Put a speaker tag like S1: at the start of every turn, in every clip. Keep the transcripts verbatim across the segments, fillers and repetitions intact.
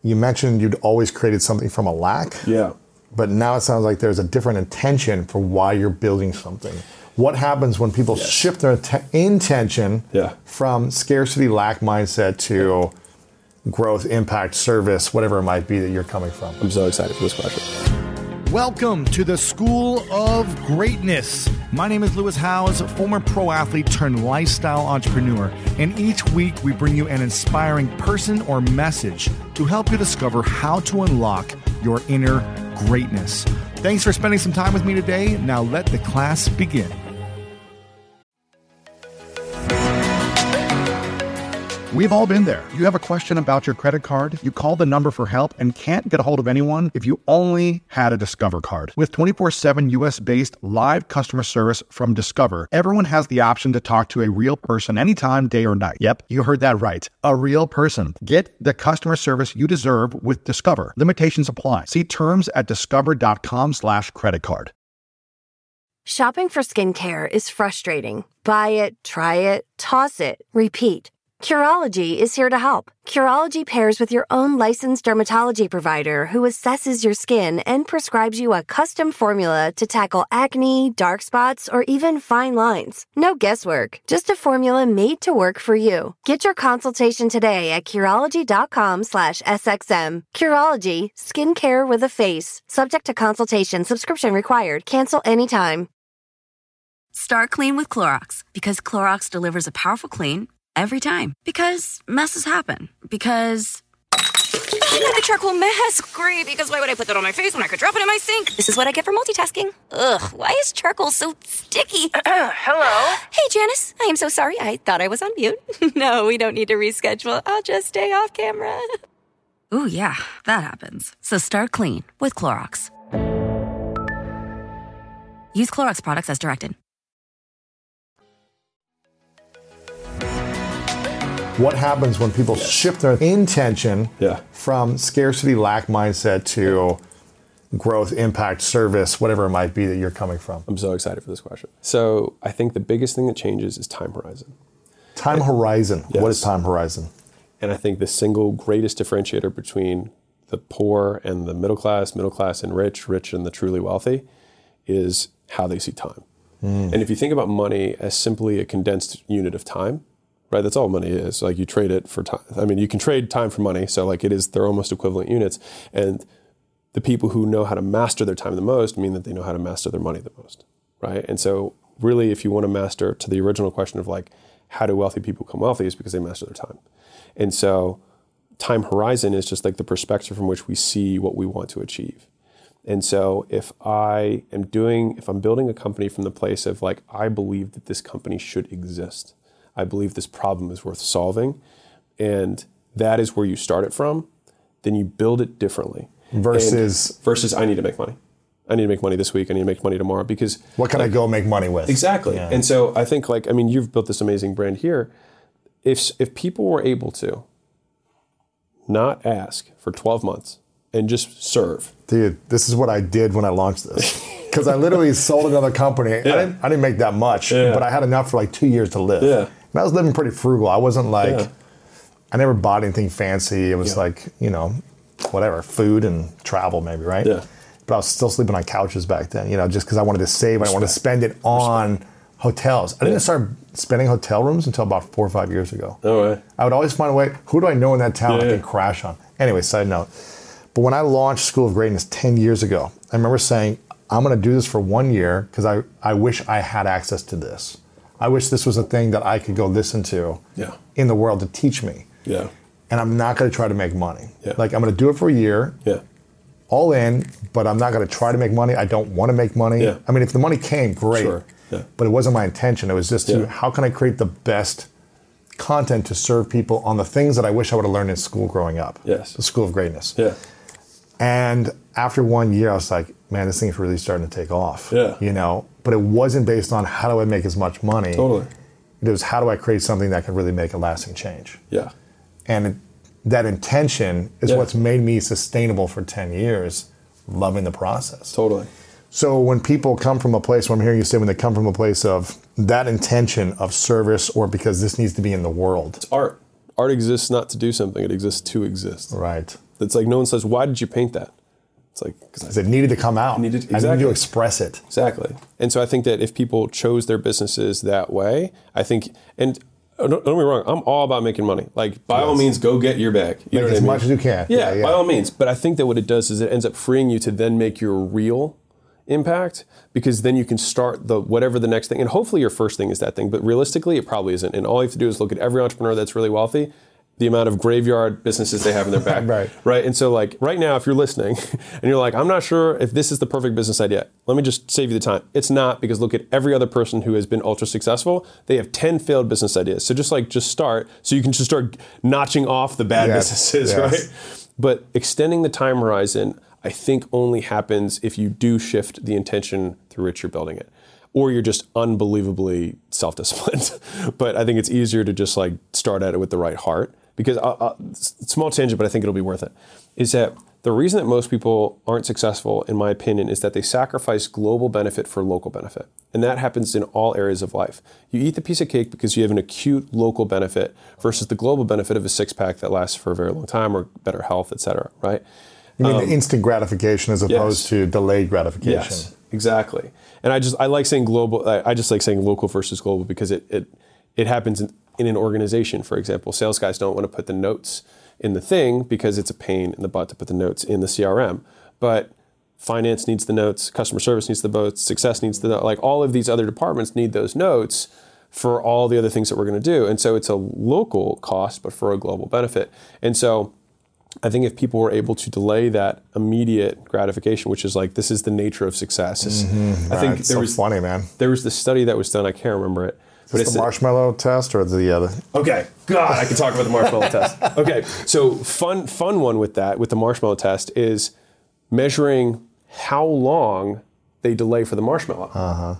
S1: you mentioned you'd always created something from a lack.
S2: Yeah.
S1: But now it sounds like there's a different intention for why you're building something. What happens when people yes. shift their te- intention
S2: yeah.
S1: from scarcity, lack mindset to growth, impact, service, whatever it might be that you're coming from?
S2: I'm so excited for this question.
S3: Welcome to the School of Greatness. My name is Lewis Howes, former pro athlete turned lifestyle entrepreneur. And each week we bring you an inspiring person or message to help you discover how to unlock your inner greatness. Thanks for spending some time with me today. Now let the class begin. We've all been there. You have a question about your credit card, you call the number for help and can't get a hold of anyone if you only had a Discover card. With twenty-four seven U S-based live customer service from Discover, everyone has the option to talk to a real person anytime, day or night. Yep, you heard that right. A real person. Get the customer service you deserve with Discover. Limitations apply. See terms at discover.com slash credit card.
S4: Shopping for skincare is frustrating. Buy it, try it, toss it, repeat. Curology is here to help. Curology pairs with your own licensed dermatology provider who assesses your skin and prescribes you a custom formula to tackle acne, dark spots, or even fine lines. No guesswork, just a formula made to work for you. Get your consultation today at Curology.com slash SXM. Curology, skincare with a face. Subject to consultation, subscription required. Cancel anytime.
S5: Start clean with Clorox because Clorox delivers a powerful clean every time. Because messes happen. Because I got a charcoal mask. Great, because why would I put that on my face when I could drop it in my sink? This is what I get for multitasking. Ugh, why is charcoal so sticky?
S6: Hello?
S5: Hey, Janice. I am so sorry. I thought I was on mute. No, we don't need to reschedule. I'll just stay off camera. Ooh, yeah, that happens. So start clean with Clorox. Use Clorox products as directed.
S1: What happens when people yes. shift their intention
S2: yeah.
S1: from scarcity, lack mindset to growth, impact, service, whatever it might be that you're coming from?
S2: I'm so excited for this question. So I think the biggest thing that changes is time horizon.
S1: Time and, horizon.
S2: Yes.
S1: What is time horizon?
S2: And I think the single greatest differentiator between the poor and the middle class, middle class and rich, rich and the truly wealthy is how they see time. Mm. And if you think about money as simply a condensed unit of time, right, that's all money is. Like you trade it for time. I mean, you can trade time for money. So like it is, they're almost equivalent units. And the people who know how to master their time the most mean that they know how to master their money the most, right? And so really, if you want to master, to the original question of like, how do wealthy people become wealthy, is because they master their time. And so time horizon is just like the perspective from which we see what we want to achieve. And so if I am doing, if I'm building a company from the place of like, I believe that this company should exist. I believe this problem is worth solving, and that is where you start it from, then you build it differently.
S1: Versus?
S2: And versus I need to make money. I need to make money this week, I need to make money tomorrow, because...
S1: What can like, I go make money with?
S2: Exactly.
S1: Yeah.
S2: And so I think like, I mean, you've built this amazing brand here. If if people were able to not ask for twelve months and just serve.
S1: Dude, this is what I did when I launched this. Because I literally sold another company. Yeah. I, didn't, I didn't make that much, yeah. but I had enough for like two years to live.
S2: Yeah.
S1: And I was living pretty frugal. I wasn't like,
S2: yeah.
S1: I never bought anything fancy. It was
S2: yeah.
S1: like, you know, whatever, food and travel maybe, right?
S2: Yeah.
S1: But I was still sleeping on couches back then, you know, just because I wanted to save. I wanted to spend it on Respect. hotels. I didn't yeah. start spending hotel rooms until about four or five years ago.
S2: Oh, right.
S1: I would always find a way, who do I know in that town
S2: yeah,
S1: I
S2: yeah.
S1: can crash on? Anyway, side note. But when I launched School of Greatness ten years ago, I remember saying, I'm going to do this for one year because I, I wish I had access to this. I wish this was a thing that I could go listen to
S2: yeah.
S1: in the world to teach me.
S2: Yeah.
S1: And I'm not going to try to make money.
S2: Yeah.
S1: Like, I'm going to do it for a year,
S2: yeah.
S1: all in, but I'm not going to try to make money. I don't want to make money.
S2: Yeah.
S1: I mean, if the money came, great.
S2: Sure. Yeah.
S1: But it wasn't my intention. It was just to,
S2: yeah.
S1: how can I create the best content to serve people on the things that I wish I would have learned in school growing up.
S2: Yes.
S1: The School of Greatness.
S2: Yeah.
S1: And after one year, I was like, man, this thing's really starting to take off.
S2: Yeah.
S1: You know, but it wasn't based on how do I make as much money.
S2: Totally.
S1: It was how do I create something that could really make a lasting change.
S2: Yeah.
S1: And it, that intention is
S2: yeah.
S1: what's made me sustainable for ten years, loving the process.
S2: Totally.
S1: So when people come from a place, what I'm hearing you say, when they come from a place of that intention of service or because this needs to be in the world.
S2: It's art. art exists not to do something, it exists to exist.
S1: Right.
S2: It's like no one says, why did you paint that? It's like,
S1: because it needed to come out.
S2: Needed, exactly.
S1: I needed to express it.
S2: Exactly. And so I think that if people chose their businesses that way, I think, and don't, don't get me wrong, I'm all about making money. Like, by yes. all means, go get your bag. You
S1: make
S2: know what
S1: as
S2: I mean?
S1: much as you can.
S2: Yeah,
S1: yeah, yeah,
S2: by all means. But I think that what it does is it ends up freeing you to then make your real impact, because then you can start the whatever the next thing, and hopefully your first thing is that thing, but realistically it probably isn't. And all you have to do is look at every entrepreneur that's really wealthy, the amount of graveyard businesses they have in their back.
S1: Right.
S2: Right. And so like right now, if you're listening and you're like, I'm not sure if this is the perfect business idea, let me just save you the time. It's not, because look at every other person who has been ultra successful. They have ten failed business ideas. So just like, just start, so you can just start notching off the bad yes. businesses, yes. right? But extending the time horizon, I think only happens if you do shift the intention through which you're building it. Or you're just unbelievably self-disciplined. But I think it's easier to just like start at it with the right heart. Because, uh, uh, small tangent, but I think it'll be worth it, is that the reason that most people aren't successful, in my opinion, is that they sacrifice global benefit for local benefit. And that happens in all areas of life. You eat the piece of cake because you have an acute local benefit versus the global benefit of a six-pack that lasts for a very long time, or better health, et cetera, right?
S1: You mean
S2: um,
S1: the instant gratification as opposed
S2: yes.
S1: to delayed gratification.
S2: Yes, exactly. And I just, I like saying global, I, I just like saying local versus global, because it it, it happens in, in an organization. For example, sales guys don't want to put the notes in the thing because it's a pain in the butt to put the notes in the C R M. But finance needs the notes, customer service needs the notes, success needs the notes, like all of these other departments need those notes for all the other things that we're going to do. And so it's a local cost, but for a global benefit. And so I think if people were able to delay that immediate gratification, which is like, this is the nature of success.
S1: Mm-hmm,
S2: I
S1: right.
S2: think
S1: It's
S2: there
S1: so
S2: was
S1: funny, man.
S2: There was this study that was done, I can't remember it.
S1: Is this the marshmallow test or the other?
S2: Okay, God, I can talk about the marshmallow test. Okay, so fun, fun one with that, with the marshmallow test, is measuring how long they delay for the marshmallow.
S1: Uh-huh.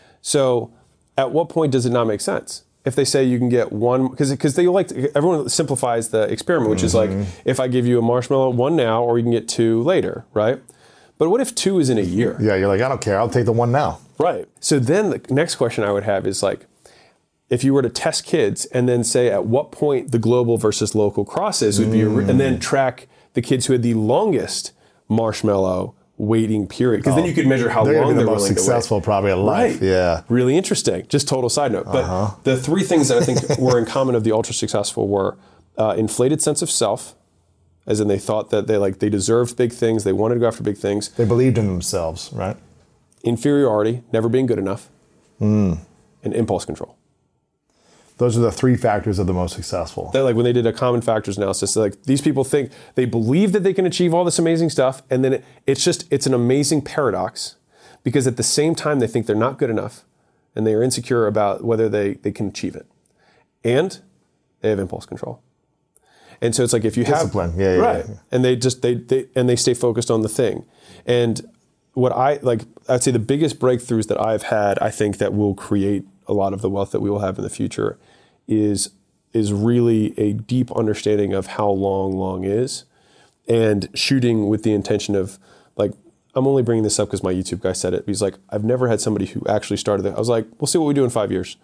S2: So at what point does it not make sense? If they say you can get one, because because they like to, everyone simplifies the experiment, which mm-hmm. is like, if I give you a marshmallow, one now, or you can get two later, right? But what if two is in a year?
S1: Yeah, you're like, I don't care, I'll take the one now.
S2: Right. So then the next question I would have is like, if you were to test kids and then say at what point the global versus local crosses would be, a, and then track the kids who had the longest marshmallow waiting period, because oh, then you could measure how
S1: they're
S2: long
S1: the
S2: they're
S1: most
S2: willing
S1: successful
S2: to wait.
S1: Probably in life.
S2: Right.
S1: Yeah.
S2: Really interesting. Just total side note. But
S1: uh-huh.
S2: the three things that I think were in common of the ultra successful were uh, inflated sense of self, as in they thought that they like they deserved big things, they wanted to go after big things.
S1: They believed in themselves, right?
S2: Inferiority, never being good enough,
S1: mm.
S2: and impulse control.
S1: Those are the three factors of the most successful.
S2: They're like when they did a common factors analysis, like these people think, they believe that they can achieve all this amazing stuff, and then it, it's just, it's an amazing paradox, because at the same time they think they're not good enough, and they are insecure about whether they, they can achieve it. And they have impulse control. And so it's like if you
S1: Discipline.
S2: have...
S1: Yeah, yeah,
S2: right.
S1: yeah.
S2: And they just, they, they, and they stay focused on the thing. And what I, like, I'd say the biggest breakthroughs that I've had, I think that will create a lot of the wealth that we will have in the future, is is really a deep understanding of how long long is, and shooting with the intention of, like, I'm only bringing this up because my YouTube guy said it. He's like, I've never had somebody who actually started it. I was like, we'll see what we do in five years.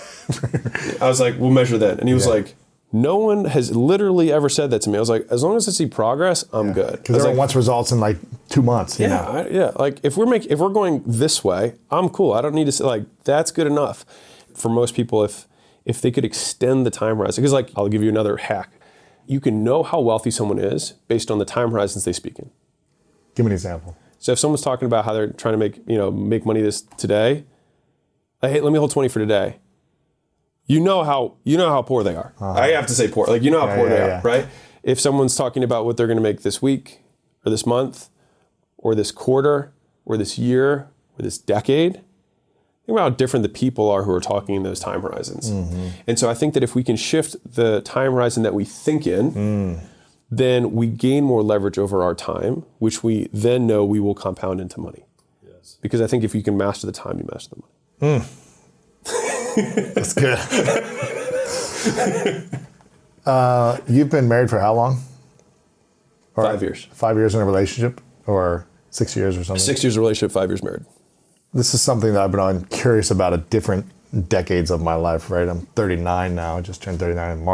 S2: I was like, we'll measure that. And he was yeah. like, no one has literally ever said that to me. I was like, as long as I see progress, I'm
S1: yeah.
S2: good.
S1: Because everyone
S2: like,
S1: wants results in like two months. You
S2: yeah,
S1: know?
S2: I, yeah. Like if we're making, if we're going this way, I'm cool. I don't need to say, like, that's good enough. For most people, if if they could extend the time horizon, because like I'll give you another hack. You can know how wealthy someone is based on the time horizons they speak in.
S1: Give me an example.
S2: So if someone's talking about how they're trying to make, you know, make money this today, like, hey, let me hold twenty for today. You know how you know how poor they are. Uh-huh. I have to say poor. Like, you know how
S1: yeah,
S2: poor
S1: yeah,
S2: they
S1: yeah.
S2: are, right? If someone's talking about what they're going to make this week, or this month, or this quarter, or this year, or this decade, think about how different the people are who are talking in those time horizons. Mm-hmm. And so I think that if we can shift the time horizon that we think in, mm. then we gain more leverage over our time, which we then know we will compound into money. Yes. Because I think if you can master the time, you master the money.
S1: Mm. That's good. uh, you've been married for how long? Or
S2: five years.
S1: Five years in a relationship, or six years or something?
S2: Six years of relationship, five years married.
S1: This is something that I've been on curious about at different decades of my life, right? I'm thirty-nine now, I just turned thirty-nine in March.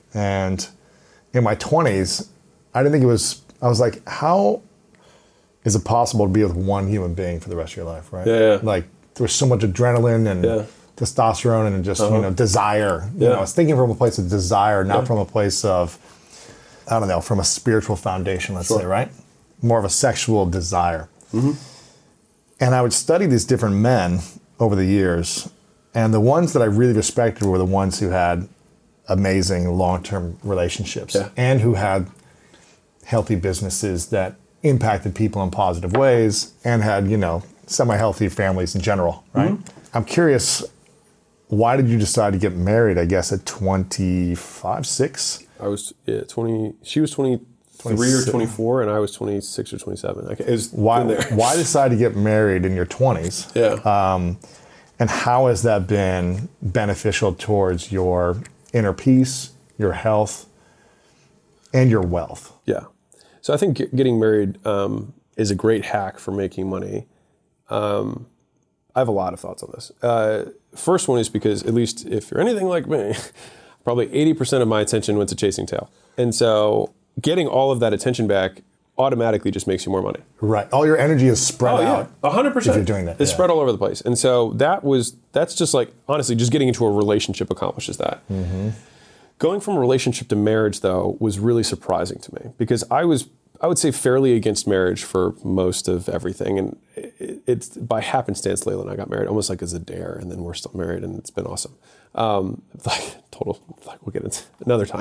S1: And in my twenties, I didn't think it was, I was like, how is it possible to be with one human being for the rest of your life, right?
S2: Yeah, yeah.
S1: Like, there's so much adrenaline and
S2: Yeah.
S1: testosterone and just,
S2: Uh-huh.
S1: you know, desire. You
S2: Yeah.
S1: know, I was thinking from a place of desire, not
S2: Yeah.
S1: from a place of, I don't know, from a spiritual foundation, let's
S2: Sure.
S1: say, right? More of a sexual desire.
S2: Mm-hmm.
S1: And I would study these different men over the years, and the ones that I really respected were the ones who had amazing long-term relationships
S2: Yeah.
S1: and who had healthy businesses that impacted people in positive ways and had, you know, semi-healthy families in general, right? Mm-hmm. I'm curious, why did you decide to get married, I guess, at twenty-five, six?
S2: I was yeah, twenty. She was twenty-three or twenty-four, and I was twenty-six or twenty-seven. Okay, it was
S1: Why,
S2: in there.
S1: why decide to get married in your twenties?
S2: Yeah.
S1: Um, and how has that been beneficial towards your inner peace, your health, and your wealth?
S2: Yeah. So I think get- getting married um, is a great hack for making money. Um, I have a lot of thoughts on this. Uh, first one is because, at least if you're anything like me, probably eighty percent of my attention went to chasing tail. And so getting all of that attention back automatically just makes you more money.
S1: Right. All your energy is spread
S2: Oh, yeah,
S1: out.
S2: one hundred percent.
S1: If you're doing that.
S2: It's
S1: yeah.
S2: spread all over the place. And so that was, that's just like, honestly, just getting into a relationship accomplishes that.
S1: Mm-hmm.
S2: Going from a relationship to marriage, though, was really surprising to me because I was, I would say, fairly against marriage for most of everything. And it, it's by happenstance, Layla and I got married almost like as a dare, and then we're still married, and it's been awesome. Um, like total, like we'll get into another time.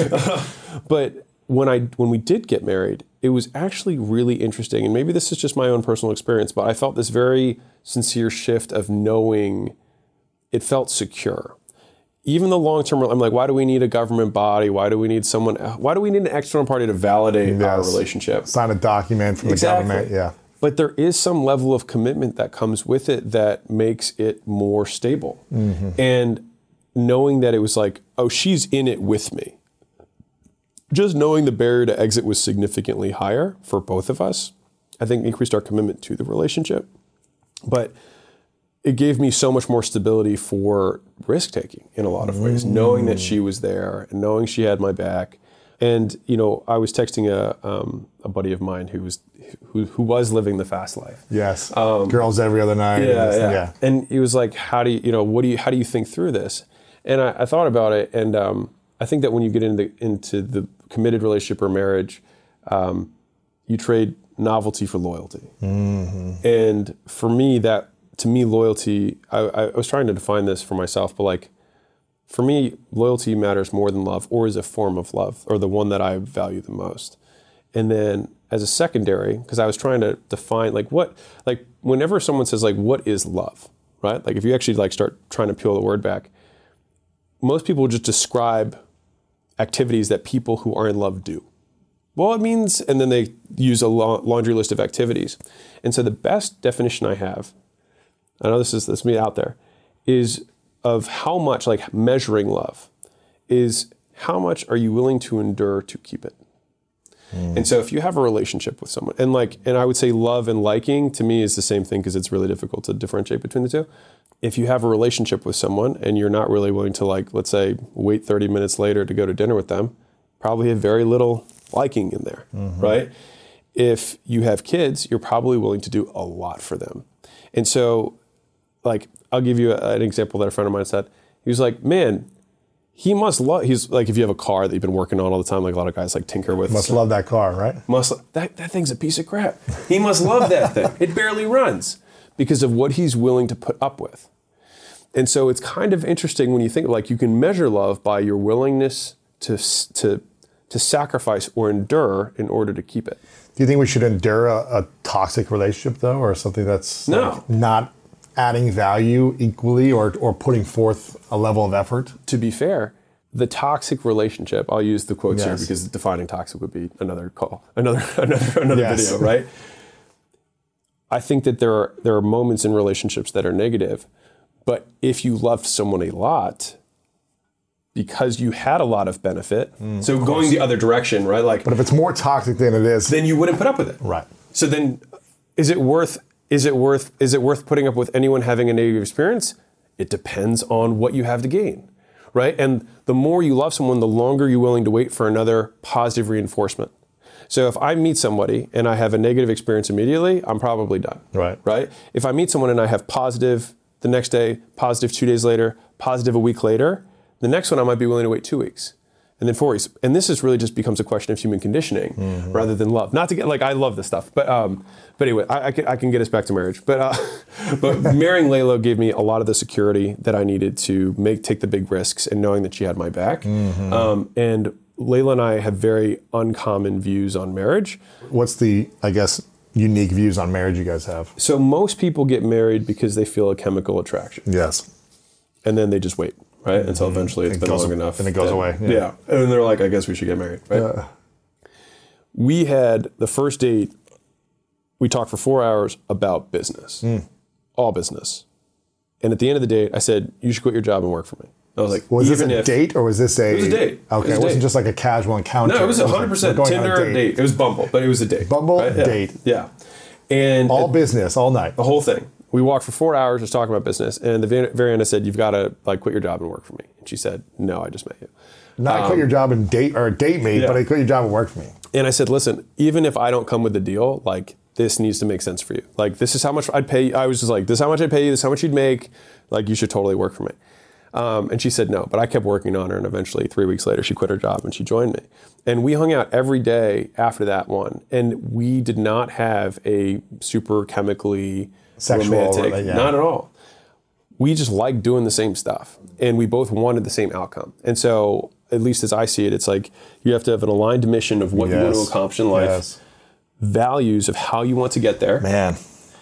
S2: But when I when we did get married, it was actually really interesting, and maybe this is just my own personal experience, but I felt this very sincere shift of knowing it felt secure. Even the long-term, I'm like, why do we need a government body? Why do we need someone, why do we need an external party to validate
S1: Yes.
S2: our relationship?
S1: Sign a document from
S2: Exactly.
S1: the government. Yeah.
S2: But there is some level of commitment that comes with it that makes it more stable.
S1: Mm-hmm.
S2: And knowing that it was like, oh, she's in it with me. Just knowing the barrier to exit was significantly higher for both of us, I think increased our commitment to the relationship. But it gave me so much more stability for risk-taking in a lot of ways, mm. knowing that she was there and knowing she had my back. And, you know, I was texting a um, a buddy of mine who was who, who was living the fast life.
S1: Yes.
S2: Um,
S1: Girls every other night.
S2: Yeah,
S1: and
S2: yeah.
S1: yeah.
S2: And he was like, how do you, you know, what do you, how do you think through this? And I, I thought about it, and um, I think that when you get into into the committed relationship or marriage, um, you trade novelty for loyalty. Mm-hmm. And for me, that to me, loyalty, I, I was trying to define this for myself, but like, for me, loyalty matters more than love, or is a form of love, or the one that I value the most. And then as a secondary, because I was trying to define like what, like whenever someone says like, what is love, right? Like if you actually like start trying to peel the word back, most people just describe activities that people who are in love do. Well, it means, and then they use a la- laundry list of activities. And so the best definition I have, I know this is this me out there, is of how much, like measuring love, is how much are you willing to endure to keep it? Mm. And so if you have a relationship with someone, and like, and I would say love and liking to me is the same thing because it's really difficult to differentiate between the two. If you have a relationship with someone and you're not really willing to like, let's say, wait thirty minutes later to go to dinner with them, probably have very little liking in there, mm-hmm. right? If you have kids, you're probably willing to do a lot for them. And so, like, I'll give you a, an example that a friend of mine said. He was like, man, he must love, he's like, if you have a car that you've been working on all the time, like a lot of guys like tinker with.
S1: Must love that car, right?
S2: Must, that, that thing's a piece of crap. He must love that thing. It barely runs because of what he's willing to put up with. And so it's kind of interesting when you think like you can measure love by your willingness to, to, to sacrifice or endure in order to keep it.
S1: Do you think we should endure a, a toxic relationship though, or something that's
S2: no.
S1: like not adding value equally or, or putting forth a level of effort?
S2: To be fair, the toxic relationship, I'll use the quotes
S1: yes.
S2: here because defining toxic would be another call, another another another
S1: yes.
S2: video, right? I think that there are there are moments in relationships that are negative, but if you loved someone a lot because you had a lot of benefit, mm, so of going course. the other direction, right? Like,
S1: but if it's more toxic than it is,
S2: then you wouldn't put up with it,
S1: right?
S2: So then, is it worth? Is it worth? Is it worth putting up with anyone having a negative experience? It depends on what you have to gain, right? And the more you love someone, the longer you're willing to wait for another positive reinforcement. So if I meet somebody and I have a negative experience immediately, I'm probably done.
S1: Right.
S2: Right? If I meet someone and I have positive the next day, positive two days later, positive a week later, the next one I might be willing to wait two weeks. And then four weeks. And this is really just becomes a question of human conditioning mm-hmm. rather than love. Not to get, like, I love this stuff. But um, but anyway, I, I, can, I can get us back to marriage. But uh, but marrying Layla gave me a lot of the security that I needed to make take the big risks and knowing that she had my back. Mm-hmm. Um, and Layla and I have very uncommon views on marriage.
S1: What's the, I guess, unique views on marriage you guys have?
S2: So most people get married because they feel a chemical attraction.
S1: Yes.
S2: And then they just wait. Right? Until eventually it's
S1: it
S2: been
S1: goes,
S2: long enough.
S1: And it goes
S2: that,
S1: away.
S2: Yeah.
S1: yeah.
S2: And then they're like, I guess we should get married. Right? Uh. We had the first date, we talked for four hours about business. Mm. All business. And at the end of the date, I said, you should quit your job and work for me. I was like,
S1: was this a
S2: if,
S1: date or was this a...
S2: It was a date.
S1: Okay,
S2: it, was
S1: it wasn't
S2: date.
S1: just like a casual encounter.
S2: No, it was one hundred percent
S1: like,
S2: Tinder date. date. It was Bumble, but it was a date.
S1: Bumble,
S2: right? yeah.
S1: date.
S2: Yeah. And
S1: all it, business, all night.
S2: The whole thing. We walked for four hours just talking about business. And at the very end, I said, you've got to like quit your job and work for me. And she said, no, I just met you.
S1: Not
S2: um,
S1: quit your job and date or date me, yeah. but I quit your job and work for me.
S2: And I said, listen, even if I don't come with the deal, like this needs to make sense for you. Like this is how much I'd pay you. I was just like, this is how much I'd pay you. This is how much you'd make. Like you should totally work for me. Um, and she said no, but I kept working on her. And eventually three weeks later, she quit her job and she joined me. And we hung out every day after that one. And we did not have a super chemically
S1: sexual,
S2: romantic,
S1: yeah.
S2: not at all. We just liked doing the same stuff. And we both wanted the same outcome. And so, at least as I see it, it's like you have to have an aligned mission of what yes. you want to accomplish in life, yes. values of how you want to get there.
S1: Man.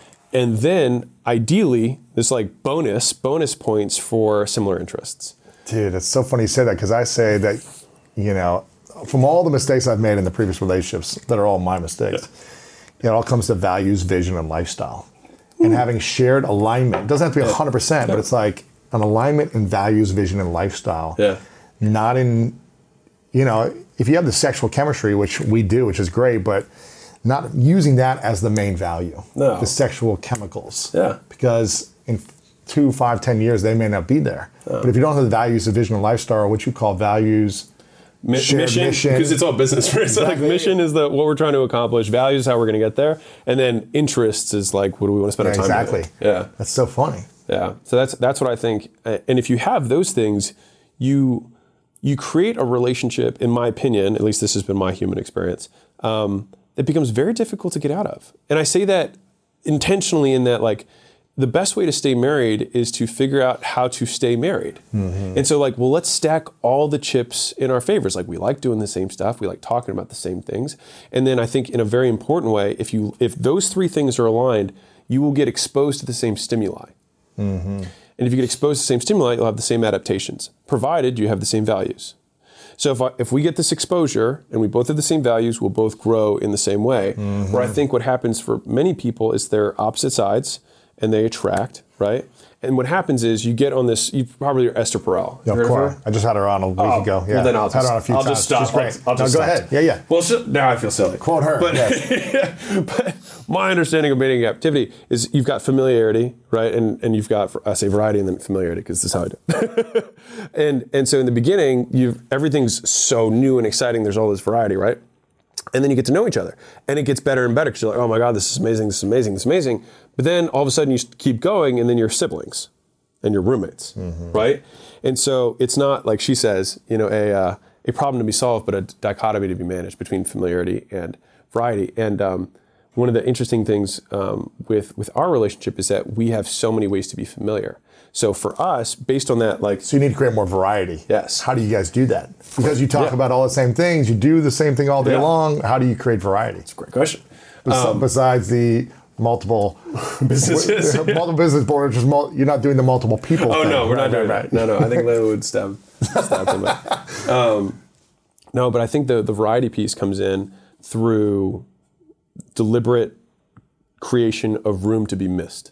S2: And then, ideally, there's like bonus, bonus points for similar interests.
S1: Dude, it's so funny you say that because I say that, you know, from all the mistakes I've made in the previous relationships that are all my mistakes, yeah. it all comes to values, vision, and lifestyle. Mm. And having shared alignment. It doesn't have to be one hundred percent, yeah. but it's like an alignment in values, vision, and lifestyle.
S2: Yeah.
S1: Not in, you know, if you have the sexual chemistry, which we do, which is great, but not using that as the main value.
S2: No.
S1: The sexual chemicals.
S2: Yeah.
S1: Because in two, five, ten years, they may not be there. No. But if you don't have the values, the vision, and lifestyle, or what you call values,
S2: Mi-
S1: shared
S2: mission,
S1: mission.
S2: Because it's all business. Right? So
S1: Exactly.
S2: like mission is the what we're trying to accomplish. Values is how we're going to get there. And then interests is like, what do we want to spend
S1: yeah,
S2: our time
S1: exactly.
S2: doing? Yeah.
S1: That's so funny.
S2: Yeah. So that's that's what I think. And if you have those things, you you create a relationship, in my opinion, at least this has been my human experience, um, it becomes very difficult to get out of. And I say that intentionally in that, like, the best way to stay married is to figure out how to stay married. Mm-hmm. And so, like, well, let's stack all the chips in our favors. Like, we like doing the same stuff. We like talking about the same things. And then I think in a very important way, if you if those three things are aligned, you will get exposed to the same stimuli. Mm-hmm. And if you get exposed to the same stimuli, you'll have the same adaptations, provided you have the same values. So if I, if we get this exposure and we both have the same values, we'll both grow in the same way. Mm-hmm. Where I think what happens for many people is they're opposite sides and they attract, right? And what happens is you get on this, you probably are Esther Perel.
S1: Yeah, of course. I just had her on a week
S2: oh,
S1: ago. Yeah.
S2: Well, then I'll just,
S1: had her on a few
S2: I'll
S1: times.
S2: just stop.
S1: She's great.
S2: I'll, I'll just
S1: no, go
S2: stop.
S1: ahead. Yeah, yeah.
S2: Well, she, now I feel silly.
S1: Quote her.
S2: But,
S1: yes.
S2: but my understanding of mating captivity is you've got familiarity, right? And and you've got, I say variety and then familiarity because this is how I do it. and, and so in the beginning, you've everything's so new and exciting. There's all this variety, right? And then you get to know each other. And it gets better and better because you're like, oh my God, this is amazing, this is amazing, this is amazing. But then all of a sudden you keep going and then you're siblings and you're roommates, mm-hmm. right? And so it's not, like she says, you know, a uh, a problem to be solved, but a dichotomy to be managed between familiarity and variety. And um, one of the interesting things um, with, with our relationship is that we have so many ways to be familiar. So for us, based on that, like...
S1: So you need to create more variety.
S2: Yes.
S1: How do you guys do that? Because you talk
S2: yeah.
S1: about all the same things, you do the same thing all day
S2: yeah.
S1: long. How do you create variety?
S2: That's a great question.
S1: Bes-
S2: Um,
S1: besides the multiple
S2: businesses,
S1: w- multiple business boards, just mul- you're not doing the multiple people
S2: Oh
S1: thing.
S2: no, we're
S1: right,
S2: not doing
S1: right,
S2: that. No, no. I think Layla would stab, stab somebody. Um, no, but I think the the variety piece comes in through deliberate creation of room to be missed.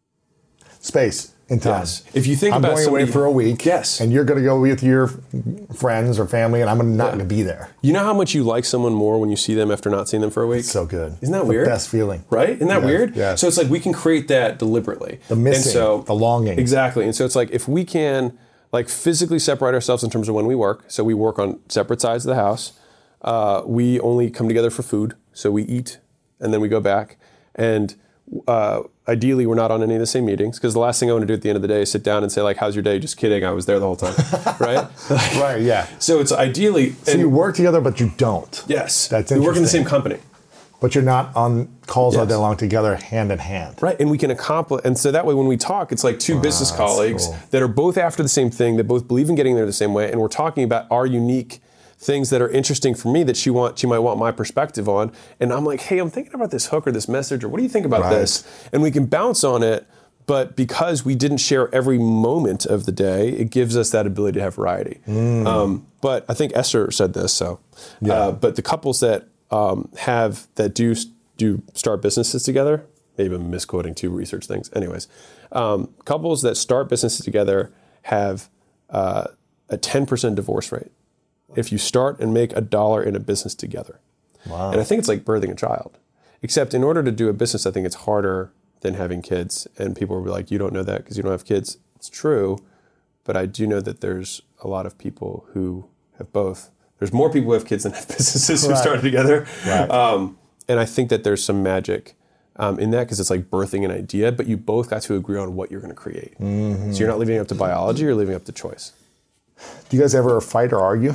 S1: Space in time.
S2: Yes. If you think
S1: I'm
S2: about
S1: going
S2: somebody,
S1: away for a week.
S2: Yes.
S1: And you're going to go with your friends or family, and I'm not
S2: Yeah.
S1: going to be there.
S2: You know how much you like someone more when you see them after not seeing them for a week?
S1: It's so good.
S2: Isn't that
S1: It's
S2: weird?
S1: The best feeling.
S2: Right? Isn't that
S1: Yes,
S2: weird?
S1: yes.
S2: So it's like we can create that deliberately.
S1: The missing,
S2: and so,
S1: the longing.
S2: Exactly. And so it's like if we can like physically separate ourselves in terms of when we work. So we work on separate sides of the house. Uh, we only come together for food. So we eat and then we go back. And uh, ideally, we're not on any of the same meetings, because the last thing I want to do at the end of the day is sit down and say, like, how's your day? Just kidding. I was there the whole time. Right? Like,
S1: right, yeah.
S2: So it's ideally...
S1: So you work together, but you don't.
S2: Yes.
S1: That's
S2: we
S1: interesting.
S2: work in the same company.
S1: But you're not on calls
S2: Yes.
S1: all day long together, hand in hand.
S2: Right, and we can accomplish, and so that way when we talk, it's like two
S1: Wow,
S2: business
S1: that's
S2: colleagues
S1: cool.
S2: that are both after the same thing, that both believe in getting there the same way, and we're talking about our unique things that are interesting for me that she want, she might want my perspective on, and I'm like, hey, I'm thinking about this hook or this message, or what do you think about
S1: Right.
S2: this? And we can bounce on it, but because we didn't share every moment of the day, it gives us that ability to have variety.
S1: Mm.
S2: Um, but I think Esther said this, so,
S1: Yeah.
S2: uh, but the couples that um, have, that do do start businesses together, maybe I'm misquoting two research things. Anyways, um, couples that start businesses together have uh, a ten percent divorce rate if you start and make a dollar in a business together.
S1: Wow.
S2: And I think it's like birthing a child. Except in order to do a business, I think it's harder than having kids. And people will be like, you don't know that because you don't have kids. It's true, but I do know that there's a lot of people who have both. There's more people who have kids than have businesses who
S1: Right.
S2: started together.
S1: Right.
S2: Um, And I think that there's some magic um, in that, because it's like birthing an idea, but you both got to agree on what you're going to create.
S1: Mm-hmm.
S2: So you're not leaving it up to biology, you're leaving it up to choice.
S1: Do you guys ever fight or argue?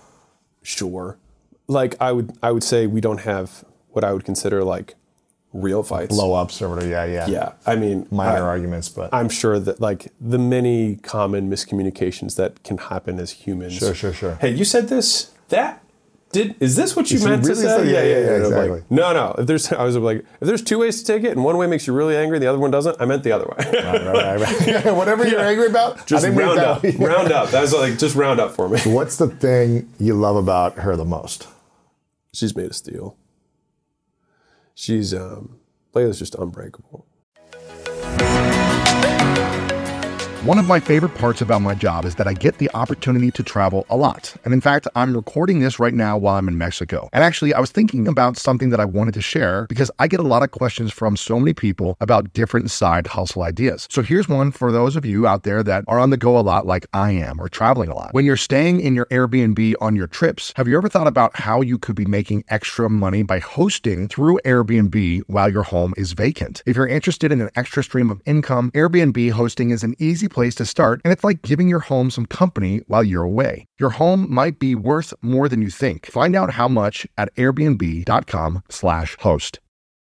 S2: Sure. Like I would, I would say we don't have what I would consider like real fights.
S1: Blow ups or whatever? Yeah, yeah.
S2: Yeah. I mean,
S1: Minor
S2: I,
S1: arguments, but
S2: I'm sure that like the many common miscommunications that can happen as humans.
S1: Sure, sure, sure.
S2: Hey, you said this, that. Did, is this what you
S1: Is he
S2: meant to
S1: really
S2: say?
S1: saying- yeah, yeah, yeah,
S2: And I'm like,
S1: exactly.
S2: no, no. If there's, I was like, if there's two ways to take it, and one way makes you really angry, and the other one doesn't, I meant the other way.
S1: right, right, right. Whatever you're angry about,
S2: Just
S1: I didn't mean
S2: round
S1: that
S2: up,
S1: way.
S2: round up. That was like just round up for me.
S1: What's the thing you love about her the most?
S2: She's made of steel. She's um, Layla's just unbreakable.
S3: One of my favorite parts about my job is that I get the opportunity to travel a lot. And in fact, I'm recording this right now while I'm in Mexico. And actually, I was thinking about something that I wanted to share because I get a lot of questions from so many people about different side hustle ideas. So here's one for those of you out there that are on the go a lot like I am, or traveling a lot. When you're staying in your Airbnb on your trips, have you ever thought about how you could be making extra money by hosting through Airbnb while your home is vacant? If you're interested in an extra stream of income, Airbnb hosting is an easy place to start, and it's like giving your home some company while you're away. Your home might be worth more than you think. Find out how much at airbnb.com slash host.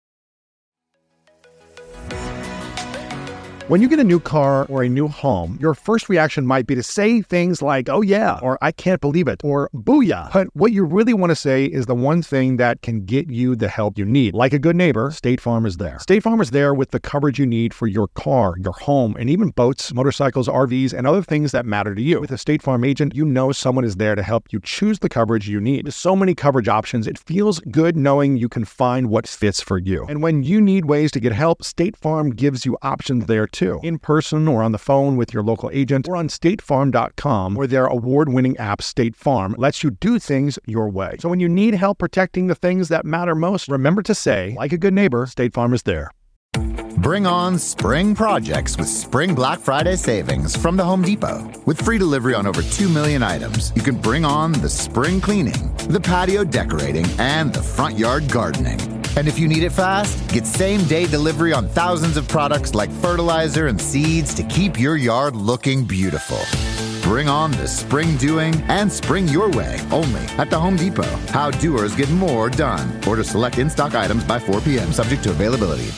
S3: When you get a new car or a new home, your first reaction might be to say things like, oh yeah, or I can't believe it, or booyah. But what you really want to say is the one thing that can get you the help you need. Like a good neighbor, State Farm is there. State Farm is there with the coverage you need for your car, your home, and even boats, motorcycles, R Vs, and other things that matter to you. With a State Farm agent, you know someone is there to help you choose the coverage you need. With so many coverage options, it feels good knowing you can find what fits for you. And when you need ways to get help, State Farm gives you options there too. In person or on the phone with your local agent or on state farm dot com, where their award-winning app State Farm lets you do things your way. So when you need help protecting the things that matter most, remember to say, like a good neighbor, State Farm is there.
S6: Bring on spring projects with Spring Black Friday savings from the Home Depot. With free delivery on over two million items, you can bring on the spring cleaning, the patio decorating, and the front yard gardening. And if you need it fast, get same-day delivery on thousands of products like fertilizer and seeds to keep your yard looking beautiful. Bring on the spring doing and spring your way only at the Home Depot. How doers get more done. Order select in-stock items by four p.m. subject to availability.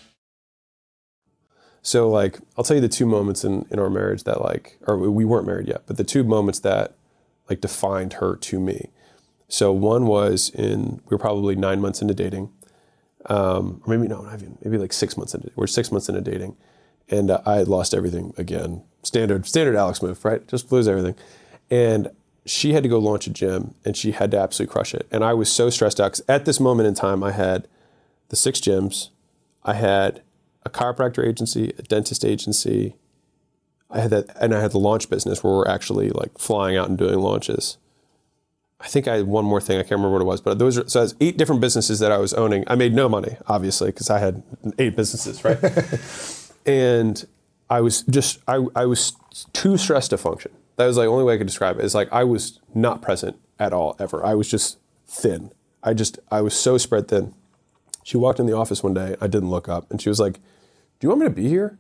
S2: So like, I'll tell you the two moments in, in our marriage that like, or we weren't married yet, but the two moments that like defined her to me. So one was in, we were probably nine months into dating. Um, or maybe, no, not even, maybe like six months into, we're six months into dating. And uh, I had lost everything again. Standard, standard Alex move, right? Just lose everything. And she had to go launch a gym and she had to absolutely crush it. And I was so stressed out because at this moment in time, I had the six gyms. I had a chiropractor agency, a dentist agency. I had that, and I had the launch business where we're actually like flying out and doing launches. I think I had one more thing. I can't remember what it was, but those are, so I was eight different businesses that I was owning. I made no money, obviously, because I had eight businesses, right? And I was just, I, I was too stressed to function. That was like the only way I could describe it. It's like I was not present at all, ever. I was just thin. I just, I was so spread thin. She walked in the office one day, I didn't look up, and she was like, do you want me to be here?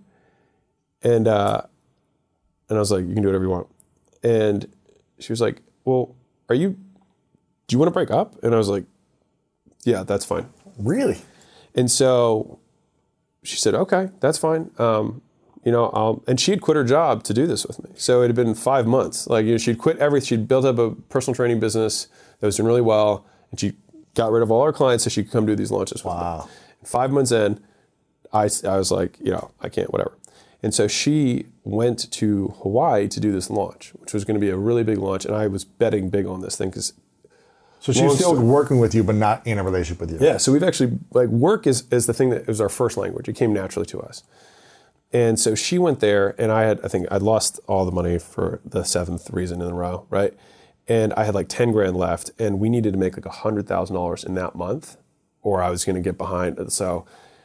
S2: And uh, and I was like, you can do whatever you want. And she was like, well, are you, do you want to break up? And I was like, yeah, that's fine.
S1: Really?
S2: And so she said, okay, that's fine. Um, you know, I'll, and she had quit her job to do this with me. So it had been five months. Like, you know, she'd quit everything. She'd built up a personal training business that was doing really well. And she got rid of all her clients so she could come do these launches with
S1: wow.
S2: me. And five months in, I, I was like, you know, I can't, whatever. And so she went to Hawaii to do this launch, which was going to be a really big launch. And I was betting big on this thing because.
S1: So she's still story. working with you, but not in a relationship with you.
S2: Yeah. So we've actually, like, work is, is the thing that was our first language. It came naturally to us. And so she went there, and I had, I think I'd lost all the money for the seventh reason in a row, right? And I had like ten grand left, and we needed to make like one hundred thousand dollars in that month, or I was going to get behind. So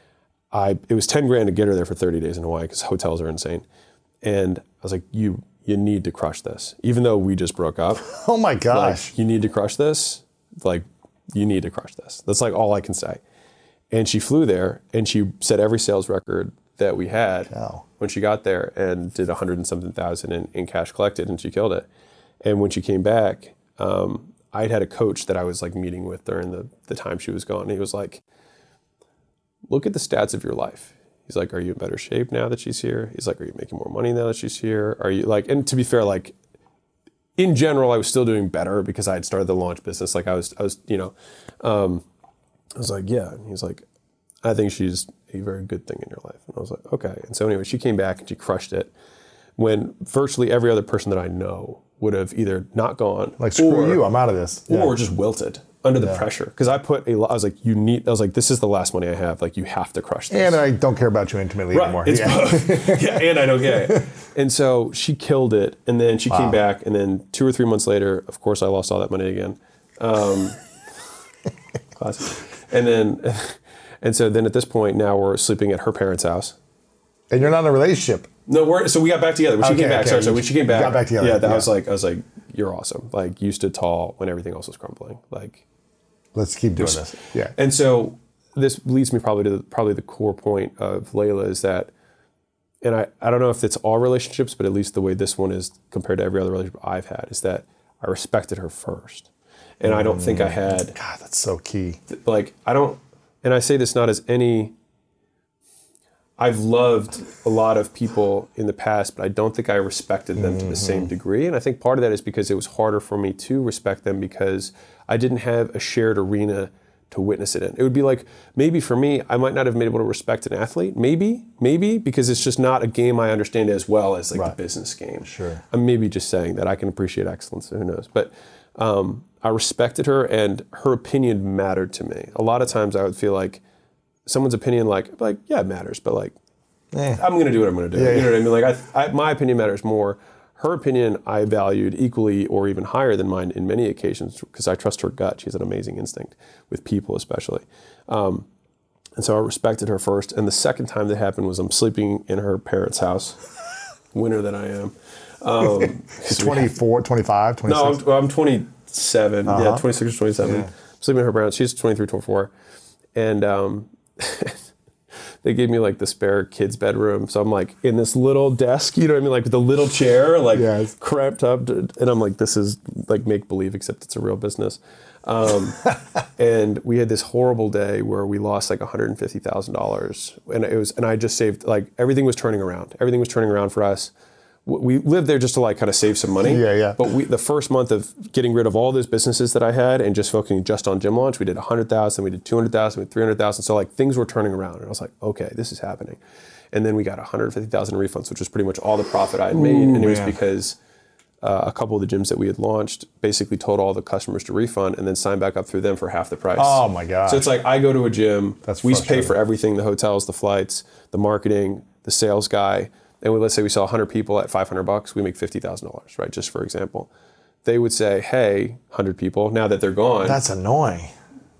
S2: I, it was ten grand to get her there for thirty days in Hawaii because hotels are insane. And I was like, you, you need to crush this. Even though we just broke up.
S1: Oh my gosh.
S2: Like, you need to crush this. Like, you need to crush this. That's like all I can say. And she flew there, and she set every sales record that we had
S1: wow.
S2: when she got there, and did a hundred and something thousand in, in cash collected, and she killed it. And when she came back, um, I'd had a coach that I was like meeting with during the, the time she was gone. He was like, look at the stats of your life. He's like, are you in better shape now that she's here? He's like, are you making more money now that she's here? Are you like, and to be fair, like in general, I was still doing better because I had started the launch business. Like I was, I was, you know, um, I was like, yeah. And he's like, I think she's a very good thing in your life. And I was like, okay. And so anyway, she came back and she crushed it when virtually every other person that I know would have either not gone.
S1: Like, screw
S2: or,
S1: you, I'm out of this.
S2: Or
S1: Yeah.
S2: just wilted under the
S1: Yeah.
S2: pressure. Because I put a lot, I was like, you need, I was like, this is the last money I have. Like, you have to crush this.
S1: And I don't care about you intimately
S2: right.
S1: anymore.
S2: It's
S1: yeah.
S2: both. Yeah, and I don't get it. And so she killed it. And then she
S1: Wow.
S2: came back. And then two or three months later, of course, I lost all that money again. Um, classic. And then, and so then at this point, now we're sleeping at her parents' house.
S1: And you're not in a relationship.
S2: No, we're, so we got back together. When she
S1: Okay,
S2: came back,
S1: okay.
S2: sorry, so when she came back,
S1: Got back together,
S2: yeah, that
S1: yeah.
S2: was like, I was like, you're awesome. Like, you stood tall when everything else was crumbling. Like,
S1: Let's keep doing this. Yeah.
S2: and so this leads me probably to the, probably the core point of Layla is that, and I, I don't know if it's all relationships, but at least the way this one is compared to every other relationship I've had is that I respected her first. And mm. I don't think I had.
S1: God, that's so key.
S2: Like, I don't, and I say this not as any, I've loved a lot of people in the past, but I don't think I respected them mm-hmm. to the same degree. And I think part of that is because it was harder for me to respect them because I didn't have a shared arena to witness it in. It would be like, maybe for me, I might not have been able to respect an athlete. Maybe, maybe, because it's just not a game I understand as well as like
S1: right.
S2: the business game.
S1: Sure.
S2: I'm maybe just saying that I can appreciate excellence, who knows. But um, I respected her and her opinion mattered to me. A lot of times I would feel like someone's opinion, like, like yeah, it matters, but like, eh. I'm going to do what I'm going to do.
S1: Yeah,
S2: you know
S1: yeah.
S2: what I mean? Like, I, I, my opinion matters more. Her opinion I valued equally or even higher than mine in many occasions because I trust her gut. She has an amazing instinct with people, especially. Um, and so I respected her first. And the second time that happened was I'm sleeping in her parents' house, winner that I am. Um,
S1: twenty-four, twenty-five, twenty-six?
S2: No, I'm, I'm twenty-seven.
S1: Uh-huh.
S2: Yeah, twenty-six or twenty-seven.
S1: Yeah.
S2: Sleeping in her parents. She's twenty-three, twenty-four. And um, they gave me like the spare kids' bedroom. So I'm like in this little desk, you know what I mean? Like with a little chair, like
S1: yes.
S2: cramped up. And I'm like, this is like make believe, except it's a real business. Um, and we had this horrible day where we lost like one hundred fifty thousand dollars. And it was, and I just saved, like everything was turning around. Everything was turning around for us. We lived there just to like kind of save some money.
S1: Yeah, yeah.
S2: But we, the first month of getting rid of all those businesses that I had and just focusing just on gym launch, we did one hundred thousand, we did two hundred thousand, we did three hundred thousand. So like things were turning around and I was like, okay, this is happening. And then we got one hundred fifty thousand refunds, which was pretty much all the profit I had made.
S1: Ooh,
S2: and it was
S1: man.
S2: because uh, a couple of the gyms that we had launched basically told all the customers to refund and then sign back up through them for half the price.
S1: Oh my God.
S2: So it's like I go to a gym,
S1: That's
S2: we pay
S1: frustrating.
S2: for everything, the hotels, the flights, the marketing, the sales guy. And we, let's say we sell one hundred people at five hundred bucks, we make fifty thousand dollars, right? Just for example. They would say, hey, one hundred people, now that they're gone.
S1: That's annoying.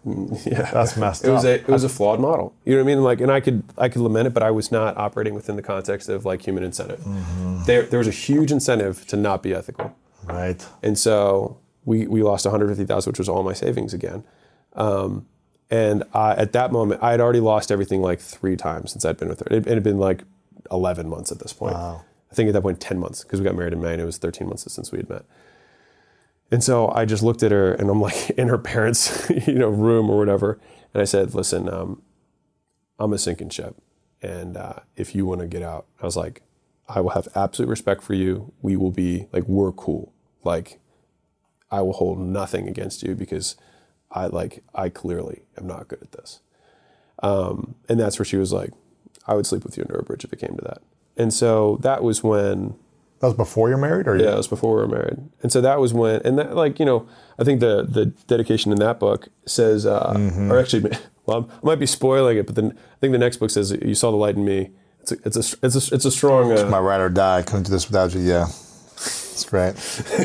S2: Yeah,
S1: That's messed
S2: it was
S1: up.
S2: a it was a flawed model. You know what I mean? Like, and I could I could lament it, but I was not operating within the context of like human incentive. Mm-hmm. There there was a huge incentive to not be ethical.
S1: Right.
S2: And so we we lost one hundred fifty thousand, which was all my savings again. Um, and I, at that moment, I had already lost everything like three times since I'd been with her. It, it had been like eleven months at this point.
S1: Wow.
S2: I think at that point ten months, because we got married in May, and it was thirteen months since we had met. And so I just looked at her, and I'm like in her parents' you know room or whatever, and I said, "Listen, um, I'm a sinking ship, and uh, if you want to get out," I was like, "I will have absolute respect for you. We will be like we're cool. Like I will hold nothing against you because I like I clearly am not good at this." Um, and that's where she was like, "I would sleep with you under a bridge if it came to that." And so that was when.
S1: That was before you're married, or
S2: yeah, it was before we were married, and so that was when, and that, like you know, I think the the dedication in that book says, uh, mm-hmm. or actually, well, I might be spoiling it, but then I think the next book says, "You saw the light in me." It's a it's a it's a, it's a strong. Uh,
S1: it's my ride or die. I couldn't do this without you. Yeah, that's right.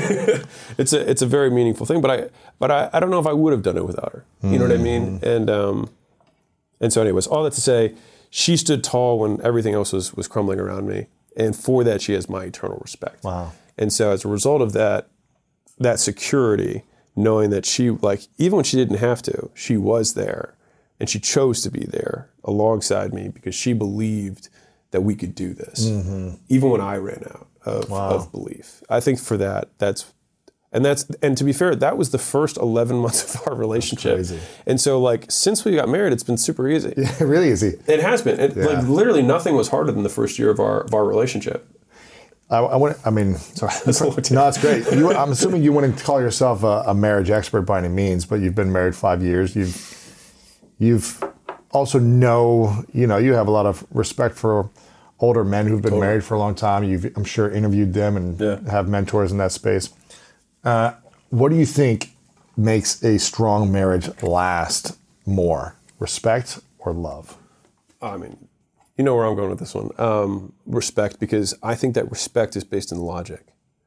S2: it's a it's a very meaningful thing, but I but I, I don't know if I would have done it without her. You mm-hmm. know what I mean? And um, and so, anyways, all that to say, she stood tall when everything else was was crumbling around me. And for that, she has my eternal respect.
S1: Wow.
S2: And so as a result of that, that security, knowing that she, like, even when she didn't have to, she was there. And she chose to be there alongside me because she believed that we could do this. Mm-hmm. Even when I ran out of, wow. of belief. I think for that, that's, and that's, and to be fair, that was the first eleven months of our relationship.
S1: That's crazy.
S2: And so like, since we got married, it's been super easy.
S1: Yeah, really easy.
S2: It has been. It,
S1: yeah.
S2: Like literally nothing was harder than the first year of our of our relationship.
S1: I, I want. I mean,
S2: sorry. That's
S1: no, it's great. You, I'm assuming you wouldn't call yourself a, a marriage expert by any means, but you've been married five years. You've you've also know you know you have a lot of respect for older men who've been totally. married for a long time. You've I'm sure interviewed them and
S2: yeah.
S1: have mentors in that space. Uh, what do you think makes a strong marriage last more, respect or love?
S2: I mean, you know where I'm going with this one. Um, respect, because I think that respect is based in logic.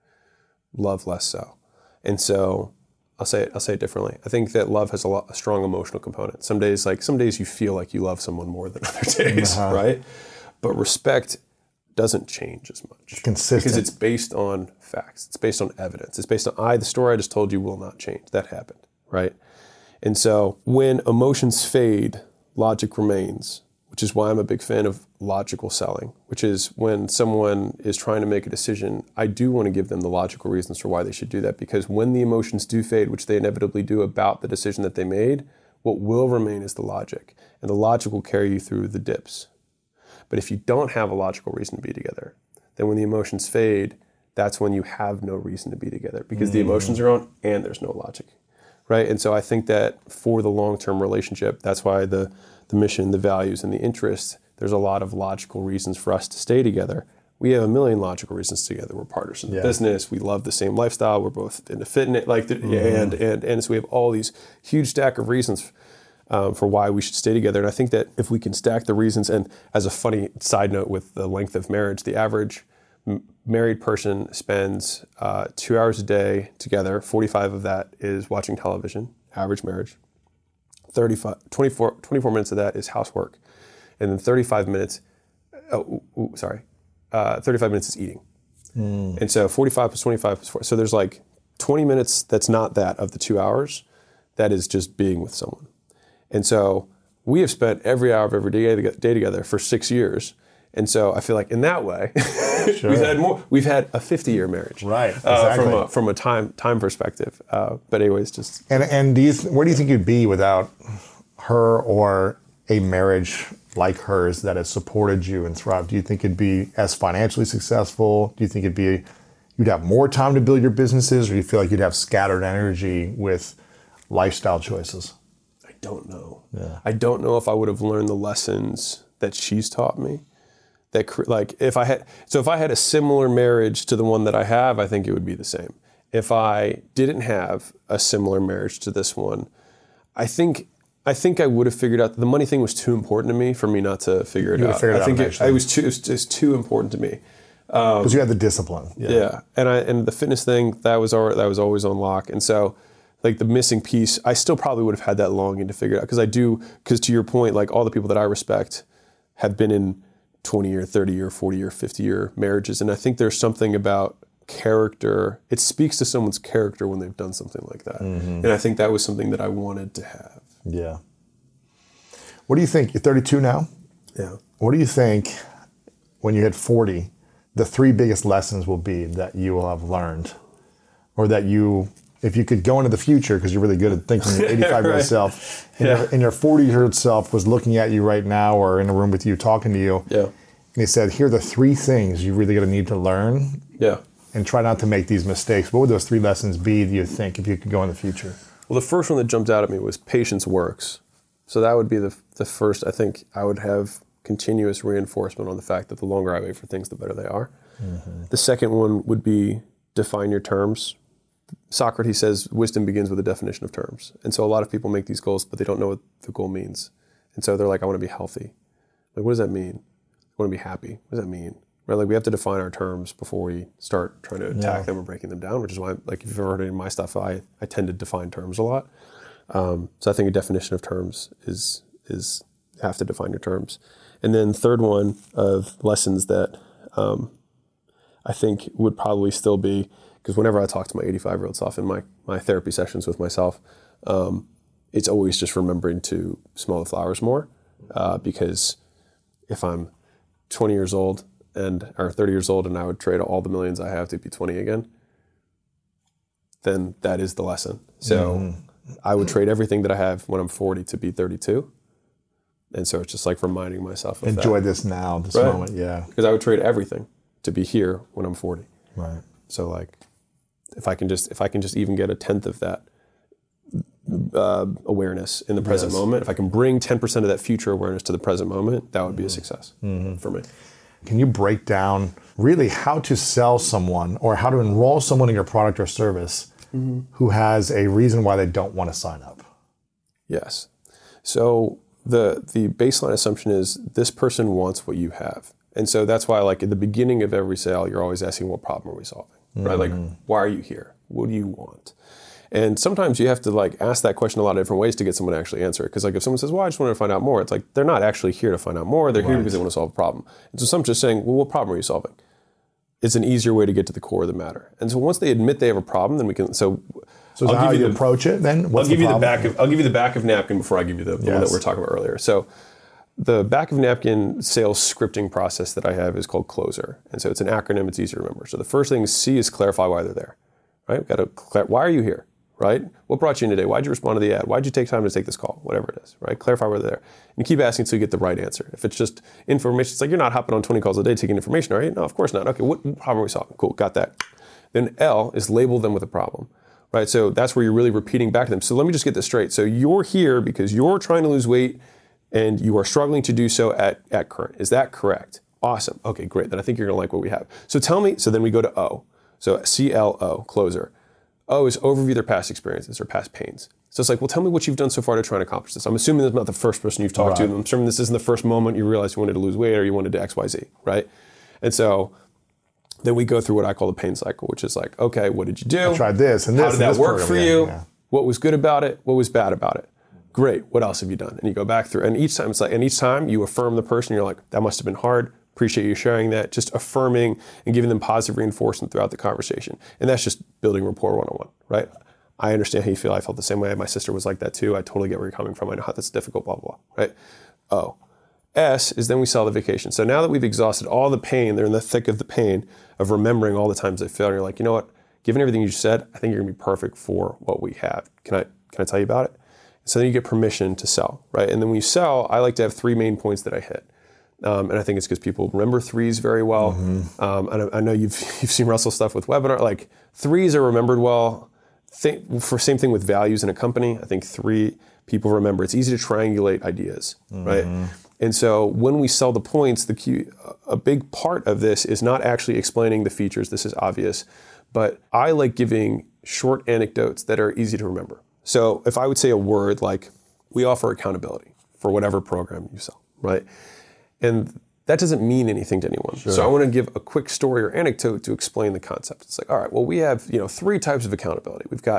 S2: Love less so. And so I'll say it, I'll say it differently. I think that love has a, lot, a strong emotional component. Some days, like some days you feel like you love someone more than other days, uh-huh. right? But respect doesn't change as much.
S1: It's consistent.
S2: Because it's based on facts. It's based on evidence. It's based on, I, the story I just told you will not change. That happened, right? And so when emotions fade, logic remains, which is why I'm a big fan of logical selling, which is when someone is trying to make a decision, I do want to give them the logical reasons for why they should do that, because when the emotions do fade, which they inevitably do about the decision that they made, what will remain is the logic. And the logic will carry you through the dips. But if you don't have a logical reason to be together, then when the emotions fade, that's when you have no reason to be together, because mm. the emotions are on and there's no logic, right? And so I think that for the long-term relationship, that's why the, the mission, the values, and the interests, there's a lot of logical reasons for us to stay together. We have a million logical reasons together. We're partners in the yeah. business. We love the same lifestyle. We're both into fitness, like, the, mm. and, and, and so we have all these huge stack of reasons Um, for why we should stay together. And I think that if we can stack the reasons, and as a funny side note with the length of marriage, the average m- married person spends uh, two hours a day together. forty-five of that is watching television, average marriage. thirty-five, twenty-four, twenty-four minutes of that is housework. And then thirty-five minutes, oh, ooh, sorry, uh, thirty-five minutes is eating. Mm. And so forty-five plus twenty-five plus four. So there's like twenty minutes that's not that of the two hours that is just being with someone. And so we have spent every hour of every day, day together for six years. And so I feel like in that way, sure. we've had more. We've had a fifty-year marriage,
S1: right?
S2: Uh,
S1: exactly.
S2: From a, from a time time perspective. Uh, but anyways, just
S1: and and do you th- where do you think you'd be without her or a marriage like hers that has supported you and thrived? Do you think it'd be as financially successful? Do you think it'd be you'd have more time to build your businesses, or do you feel like you'd have scattered energy with lifestyle choices?
S2: I don't know.
S1: Yeah.
S2: I don't know if I would have learned the lessons that she's taught me. That like if I had so if I had a similar marriage to the one that I have, I think it would be the same. If I didn't have a similar marriage to this one, I think I think I would have figured out the money thing was too important to me for me not to figure it
S1: you
S2: out.
S1: Figured
S2: I
S1: it
S2: think
S1: out
S2: it, it was too it was just too important to me.
S1: Because um, you had the discipline.
S2: Yeah. yeah, and I and the fitness thing that was already, that was always on lock, and so like the missing piece, I still probably would have had that longing to figure it out. Because I do, because to your point, like all the people that I respect have been in twenty year, thirty year, forty year, fifty year marriages. And I think there's something about character. It speaks to someone's character when they've done something like that. Mm-hmm. And I think that was something that I wanted to have.
S1: Yeah. What do you think? You're thirty-two now?
S2: Yeah.
S1: What do you think when you hit forty, the three biggest lessons will be that you will have learned? Or that you, if you could go into the future, because you're really good at thinking your eighty-five-year-old
S2: right.
S1: self, and,
S2: yeah.
S1: your, and your forty-year-old self was looking at you right now or in a room with you talking to you,
S2: yeah.
S1: and he said, here are the three things you really going to need to learn
S2: yeah.
S1: and try not to make these mistakes. What would those three lessons be, do you think, if you could go in the future?
S2: Well, the first one that jumped out at me was patience works. So that would be the the first. I think I would have continuous reinforcement on the fact that the longer I wait for things, the better they are. Mm-hmm. The second one would be define your terms. Socrates says wisdom begins with a definition of terms. And so a lot of people make these goals, but they don't know what the goal means. And so they're like, I want to be healthy. Like, what does that mean? I want to be happy. What does that mean? Right? Like, we have to define our terms before we start trying to attack yeah. them or breaking them down, which is why, like, if you've ever heard any of my stuff, I, I tend to define terms a lot. Um, so I think a definition of terms is, is you have to define your terms. And then third one of lessons that um, I think would probably still be, because whenever I talk to my eighty-five-year-old self in my, my therapy sessions with myself, um, it's always just remembering to smell the flowers more. Uh, because if I'm twenty years old and or thirty years old and I would trade all the millions I have to be twenty again, then that is the lesson. So mm. I would trade everything that I have when I'm forty to be thirty-two. And so it's just like reminding myself of
S1: Enjoy
S2: that.
S1: this now, this
S2: right?
S1: moment, yeah.
S2: Because I would trade everything to be here when I'm forty.
S1: Right.
S2: So like, if I can just if I can just even get a tenth of that uh, awareness in the present yes. moment, if I can bring ten percent of that future awareness to the present moment, that would be a success mm-hmm. for me.
S1: Can you break down really how to sell someone or how to enroll someone in your product or service mm-hmm. who has a reason why they don't want to sign up?
S2: Yes. So the the baseline assumption is this person wants what you have. And so that's why, like, at the beginning of every sale, you're always asking, what problem are we solving? Mm-hmm. Right? Like, why are you here? What do you want? And sometimes you have to, like, ask that question a lot of different ways to get someone to actually answer it. Because, like, if someone says, well, I just wanted to find out more, it's like, they're not actually here to find out more. They're right. here because they want to solve a problem. And so someone's just saying, well, what problem are you solving? It's an easier way to get to the core of the matter. And so once they admit they have a problem, then we can, so...
S1: So is that how you the, approach it then? What's
S2: I'll give
S1: the
S2: you the
S1: problem?
S2: back of, I'll give you the back of napkin before I give you the, the yes. one that we were talking about earlier. So the back of napkin sales scripting process that I have is called Closer. And so it's an acronym, it's easy to remember. So the first thing is C is clarify why they're there, right? We've got to clar- why are you here, right? What brought you in today? Why'd you respond to the ad? Why'd you take time to take this call? Whatever it is, right? Clarify why they're there. And you keep asking until you get the right answer. If it's just information, it's like you're not hopping on twenty calls a day taking information, are you? No, of course not. Okay, what problem are we solving? Cool, got that. Then L is label them with a problem. Right, so that's where you're really repeating back to them. So let me just get this straight. So you're here because you're trying to lose weight and you are struggling to do so at, at current. Is that correct? Awesome. Okay, great. Then I think you're gonna like what we have. So tell me, so then we go to O. So C L O, Closer. O is overview their past experiences or past pains. So it's like, well, tell me what you've done so far to try and accomplish this. I'm assuming that's not the first person you've talked right. to. I'm assuming this isn't the first moment you realized you wanted to lose weight or you wanted to X Y Z, right? And so then we go through what I call the pain cycle, which is like, okay, what did you do?
S1: I tried this and this.
S2: How did
S1: and
S2: that
S1: this
S2: work
S1: program.
S2: for
S1: yeah,
S2: you?
S1: Yeah.
S2: What was good about it? What was bad about it? Great. What else have you done? And you go back through, and each time it's like, and each time you affirm the person. You're like, that must have been hard. Appreciate you sharing that. Just affirming and giving them positive reinforcement throughout the conversation, and that's just building rapport one-on-one, right? I understand how you feel. I felt the same way. My sister was like that too. I totally get where you're coming from. I know how that's difficult. Blah blah blah. Right? Oh. S is then we sell the vacation. So now that we've exhausted all the pain, they're in the thick of the pain of remembering all the times they failed. And you're like, you know what? Given everything you just said, I think you're gonna be perfect for what we have. Can I can I tell you about it? So then you get permission to sell, right? And then when you sell, I like to have three main points that I hit. Um, and I think it's because people remember threes very well. Mm-hmm. Um, and I, I know you've you've seen Russell stuff with webinar. Like threes are remembered well. Think, for same thing with values in a company. I think three people remember. It's easy to triangulate ideas, mm-hmm. right? And so when we sell the points, the key, a big part of this is not actually explaining the features. This is obvious, but I like giving short anecdotes that are easy to remember. So if I would say a word like, we offer accountability for whatever program you sell, right? And that doesn't mean anything to anyone. Sure. So I want to give a quick story or anecdote to explain the concept. It's like, all right, well, we have, you know, three types of accountability. We've got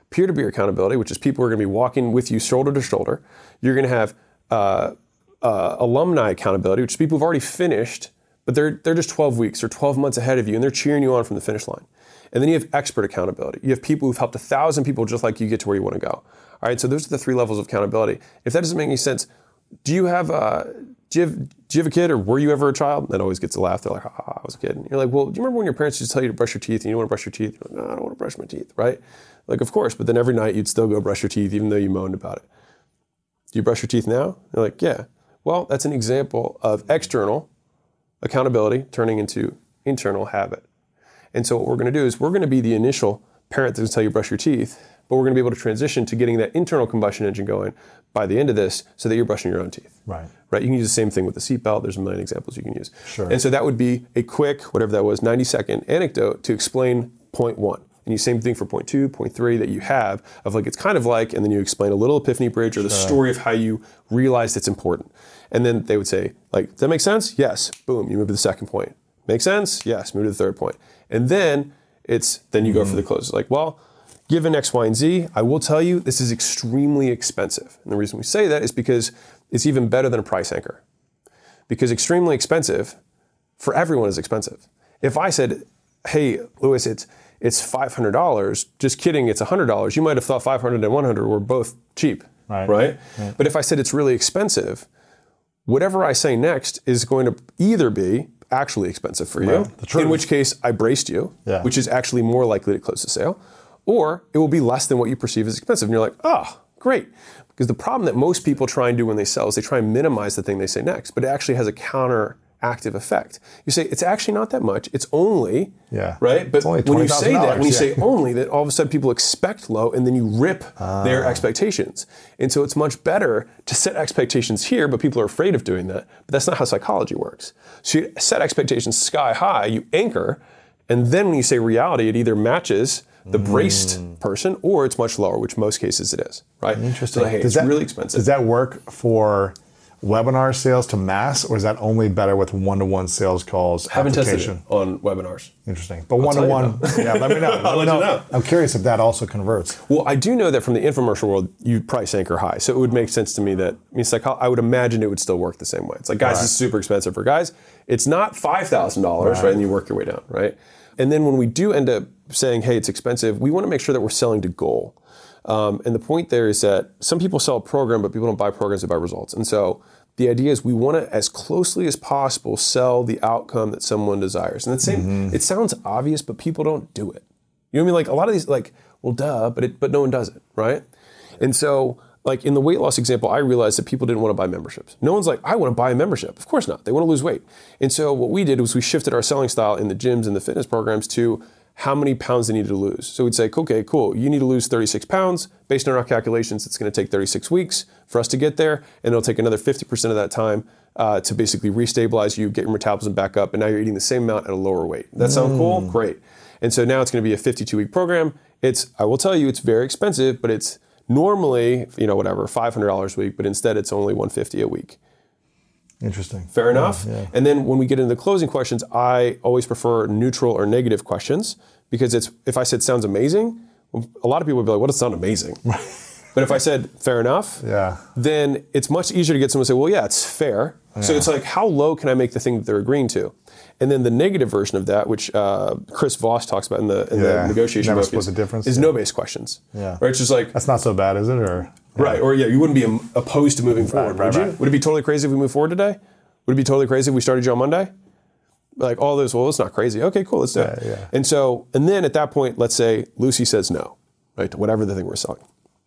S2: peer-to-peer accountability, which is people who are going to be walking with you shoulder to shoulder. You're going to have uh, uh, alumni accountability, which is people who've already finished, but they're they're just twelve weeks or twelve months ahead of you, and they're cheering you on from the finish line. And then you have expert accountability. You have people who've helped a thousand people just like you get to where you want to go. All right, so those are the three levels of accountability. If that doesn't make any sense, do you have uh, do you have do you have a kid, or were you ever a child? That always gets a laugh. They're like, ah, I was a kid. And you're like, well, do you remember when your parents used to tell you to brush your teeth and you don't want to brush your teeth? You're like, no, I don't want to brush my teeth, right? Like, of course, but then every night you'd still go brush your teeth even though you moaned about it. Do you brush your teeth now? They're like, yeah. Well, that's an example of external accountability turning into internal habit. And so what we're going to do is we're going to be the initial parent that's going to tell you brush your teeth, but we're going to be able to transition to getting that internal combustion engine going by the end of this so that you're brushing your own teeth.
S1: Right.
S2: Right. You can use the same thing with the seatbelt. There's a million examples you can use.
S1: Sure.
S2: And so that would be a quick, whatever that was, ninety second anecdote to explain point one. And you same thing for point two, point three that you have of like, it's kind of like, and then you explain a little epiphany bridge or the
S1: Sure.
S2: story of how you realized it's important. And then they would say, like, does that make sense? Yes. Boom. You move to the second point. Make sense? Yes. Move to the third point. And then it's, then you go
S1: Mm.
S2: for the close. Like, well, given X, Y, and Z, I will tell you this is extremely expensive. And the reason we say that is because it's even better than a price anchor. Because extremely expensive for everyone is expensive. If I said, hey, Louis, it's it's five hundred dollars, just kidding, it's one hundred dollars, you might have thought five hundred and one hundred were both cheap,
S1: Right.
S2: right?
S1: Right.
S2: But if I said it's really expensive, whatever I say next is going to either be actually expensive for you,
S1: Right. The truth.
S2: in which case I braced you,
S1: Yeah.
S2: which is actually more likely to close the sale, or it will be less than what you perceive as expensive. And you're like, oh, great. Because the problem that most people try and do when they sell is they try and minimize the thing they say next, but it actually has a counteractive effect. You say, it's actually not that much, it's only,
S1: Yeah.
S2: right? But
S1: It's only
S2: when you say that, when you
S1: yeah.
S2: say only, that all of a sudden people expect low and then you rip their expectations. And so it's much better to set expectations here, but people are afraid of doing that. But that's not how psychology works. So you set expectations sky high, you anchor, and then when you say reality, it either matches the braced person or it's much lower, which most cases it is, right?
S1: Interesting.
S2: So, hey,
S1: Does
S2: it's
S1: that-
S2: really expensive.
S1: Does that work for webinar sales to mass, or is that only better with one-to-one sales calls?
S2: Haven't tested it
S1: application?
S2: on webinars.
S1: Interesting. But
S2: tell you
S1: one-to-one, yeah, let me know. Let
S2: I'll
S1: me
S2: let you know.
S1: I'm curious if that also converts.
S2: Well, I do know that from the infomercial world, you price anchor high. So it would make sense to me that, I mean, psycho- I would imagine it would still work the same way. It's like, guys,
S1: Right.
S2: this is super expensive for guys. It's not five thousand dollars, right. right? And you work your way down, right? And then when we do end up saying, hey, it's expensive, we want to make sure that we're selling to goal. Um, and the point there is that some people sell a program, but people don't buy programs, they buy results. And so the idea is we want to, as closely as possible, sell the outcome that someone desires. And the same, mm-hmm. it sounds obvious, but people don't do it. You know what I mean? Like a lot of these, like, well, duh, but it, but no one does it, right? And so, like in the weight loss example, I realized that people didn't want to buy memberships. No one's like, I want to buy a membership. Of course not. They want to lose weight. And so what we did was we shifted our selling style in the gyms and the fitness programs to how many pounds they needed to lose. So we'd say, okay, cool, you need to lose thirty-six pounds. Based on our calculations, it's going to take thirty-six weeks for us to get there, and it'll take another fifty percent of that time uh, to basically restabilize you, get your metabolism back up, and now you're eating the same amount at a lower weight. That sound mm. cool? Great. And so now it's going to be a fifty-two week program. It's, I will tell you, it's very expensive, but it's normally, you know, whatever, five hundred dollars a week, but instead it's only one hundred fifty dollars a week.
S1: Interesting.
S2: Fair enough.
S1: Yeah, yeah.
S2: And then when we get into the closing questions, I always prefer neutral or negative questions because it's, if I said sounds amazing, a lot of people would be like, what does sound amazing? But if I said fair enough,
S1: yeah.
S2: then it's much easier to get someone to say, well, yeah, it's fair. Yeah. So it's like, how low can I make the thing that they're agreeing to? And then the negative version of that, which uh, Chris Voss talks about in the, in
S1: yeah.
S2: the negotiation
S1: Never
S2: book,
S1: split
S2: is,
S1: the difference.
S2: is
S1: Yeah.
S2: no-based questions.
S1: Yeah.
S2: Right? It's just like,
S1: that's not so bad, is it? Or yeah.
S2: Right. Or yeah, you wouldn't be um, opposed to moving forward,
S1: right,
S2: would
S1: right,
S2: you?
S1: right.
S2: Would it be totally crazy if we move forward today? Would it be totally crazy if we started you on Monday? Like all those, well, it's not crazy. Okay, cool, let's do it.
S1: Yeah, yeah.
S2: And so, and then at that point, let's say Lucy says no, right, to whatever the thing we're selling.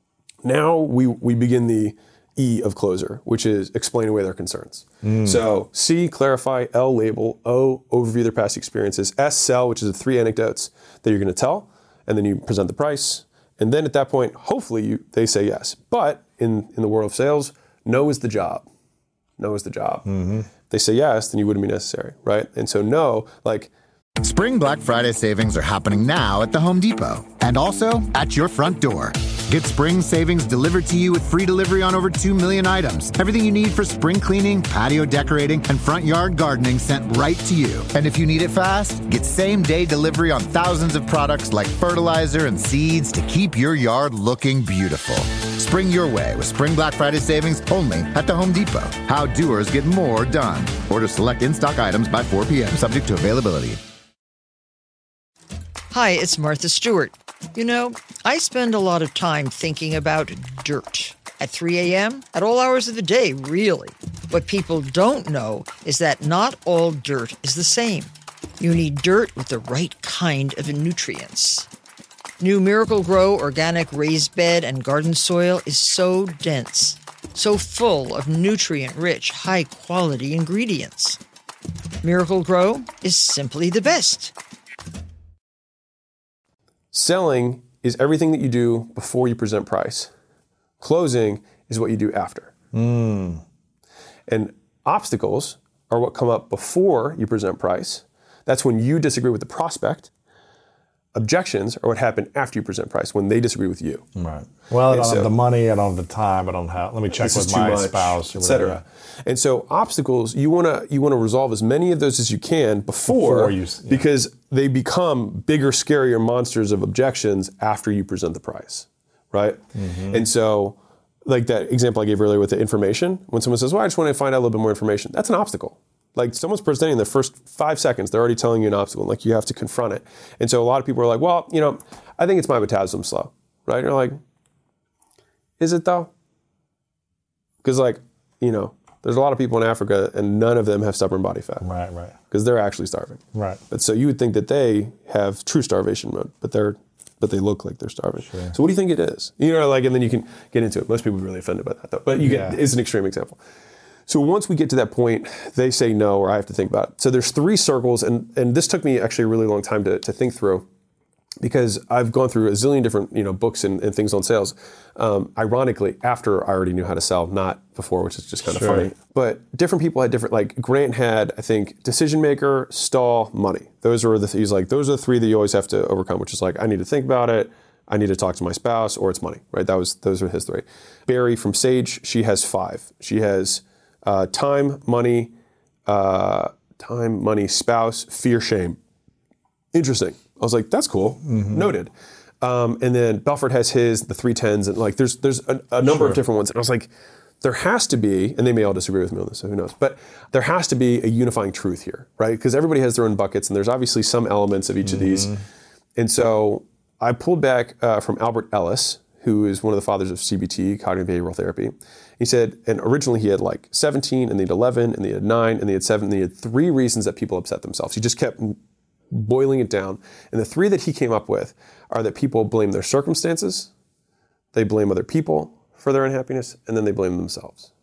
S2: Now we we begin the E of closer, which is explain away their concerns. Mm. So C, clarify, L, label, O, overview their past experiences, S, sell, which is the three anecdotes that you're gonna tell, and then you present the price. And then at that point, hopefully you, they say yes. But in, in the world of sales, no is the job. No is the job. Mm-hmm. They say yes, then you wouldn't be necessary, right? And so no, like...
S6: Spring Black Friday savings are happening now at the Home Depot and also at your front door. Get spring savings delivered to you with free delivery on over two million items. Everything you need for spring cleaning, patio decorating, and front yard gardening sent right to you. And if you need it fast, get same-day delivery on thousands of products like fertilizer and seeds to keep your yard looking beautiful. Spring your way with Spring Black Friday savings only at the Home Depot. How doers get more done. Order select in-stock items by four p.m. subject to availability.
S7: Hi, it's Martha Stewart. You know, I spend a lot of time thinking about dirt. At three a.m., at all hours of the day, really. What people don't know is that not all dirt is the same. You need dirt with the right kind of nutrients. New Miracle Grow organic raised bed and garden soil is so dense, so full of nutrient-rich, high-quality ingredients. Miracle Grow is simply the best.
S2: Selling is everything that you do before you present price. Closing is what you do after.
S1: Mm.
S2: And obstacles are what come up before you present price. That's when you disagree with the prospect. Objections are what happen after you present price, when they disagree with you.
S1: Right. Well, I don't
S2: so,
S1: have the money, I don't have the time, I don't have, let me check with my much, spouse,
S2: et cetera. And so obstacles, you want to you want to resolve as many of those as you can before, before you, yeah. because they become bigger, scarier monsters of objections after you present the price, right? Mm-hmm. And so, like that example I gave earlier with the information, when someone says, well, I just want to find out a little bit more information, that's an obstacle. Like someone's presenting the first five seconds, they're already telling you an obstacle, and like you have to confront it. And so a lot of people are like, well, you know, I think it's my metabolism slow, right? And you're like, is it though? Because like, you know, there's a lot of people in Africa and none of them have stubborn body fat.
S1: Right, right.
S2: Because they're actually starving.
S1: Right.
S2: But so you would think that they have true starvation mode, but they're, but they look like they're starving.
S1: Sure.
S2: So what do you think it is? You know, like, and then you can get into it. Most people are really offended by that though, but you
S1: yeah.
S2: get, it's an extreme example. So once we get to that point, they say no, or I have to think about it. So there's three circles, and, and this took me actually a really long time to, to think through, because I've gone through a zillion different you know books and, and things on sales. Um, ironically, after I already knew how to sell, not before, which is just kind of
S1: sure.
S2: funny. But different people had different, like Grant had, I think, decision maker, stall, money. Those are the, he's like, those are the three that you always have to overcome, which is like, I need to think about it, I need to talk to my spouse, or it's money, right? That was, those are his three. Barry from Sage, she has five. She has Uh, time, money, uh, time, money, spouse, fear, shame. Interesting. I was like, that's cool. Mm-hmm. Noted. Um, and then Belfort has his, the three tens, and like there's there's a, a number sure. of different ones. And I was like, there has to be, and they may all disagree with me on this, so who knows, but there has to be a unifying truth here, right? Because everybody has their own buckets, and there's obviously some elements of each mm-hmm. of these. And so I pulled back uh, from Albert Ellis, who is one of the fathers of C B T, cognitive behavioral therapy. He said, and originally he had like seventeen, and they had eleven, and they had nine, and they had seven, and they had three reasons that people upset themselves. He just kept boiling it down. And the three that he came up with are that people blame their circumstances, they blame other people for their unhappiness, and then they blame themselves.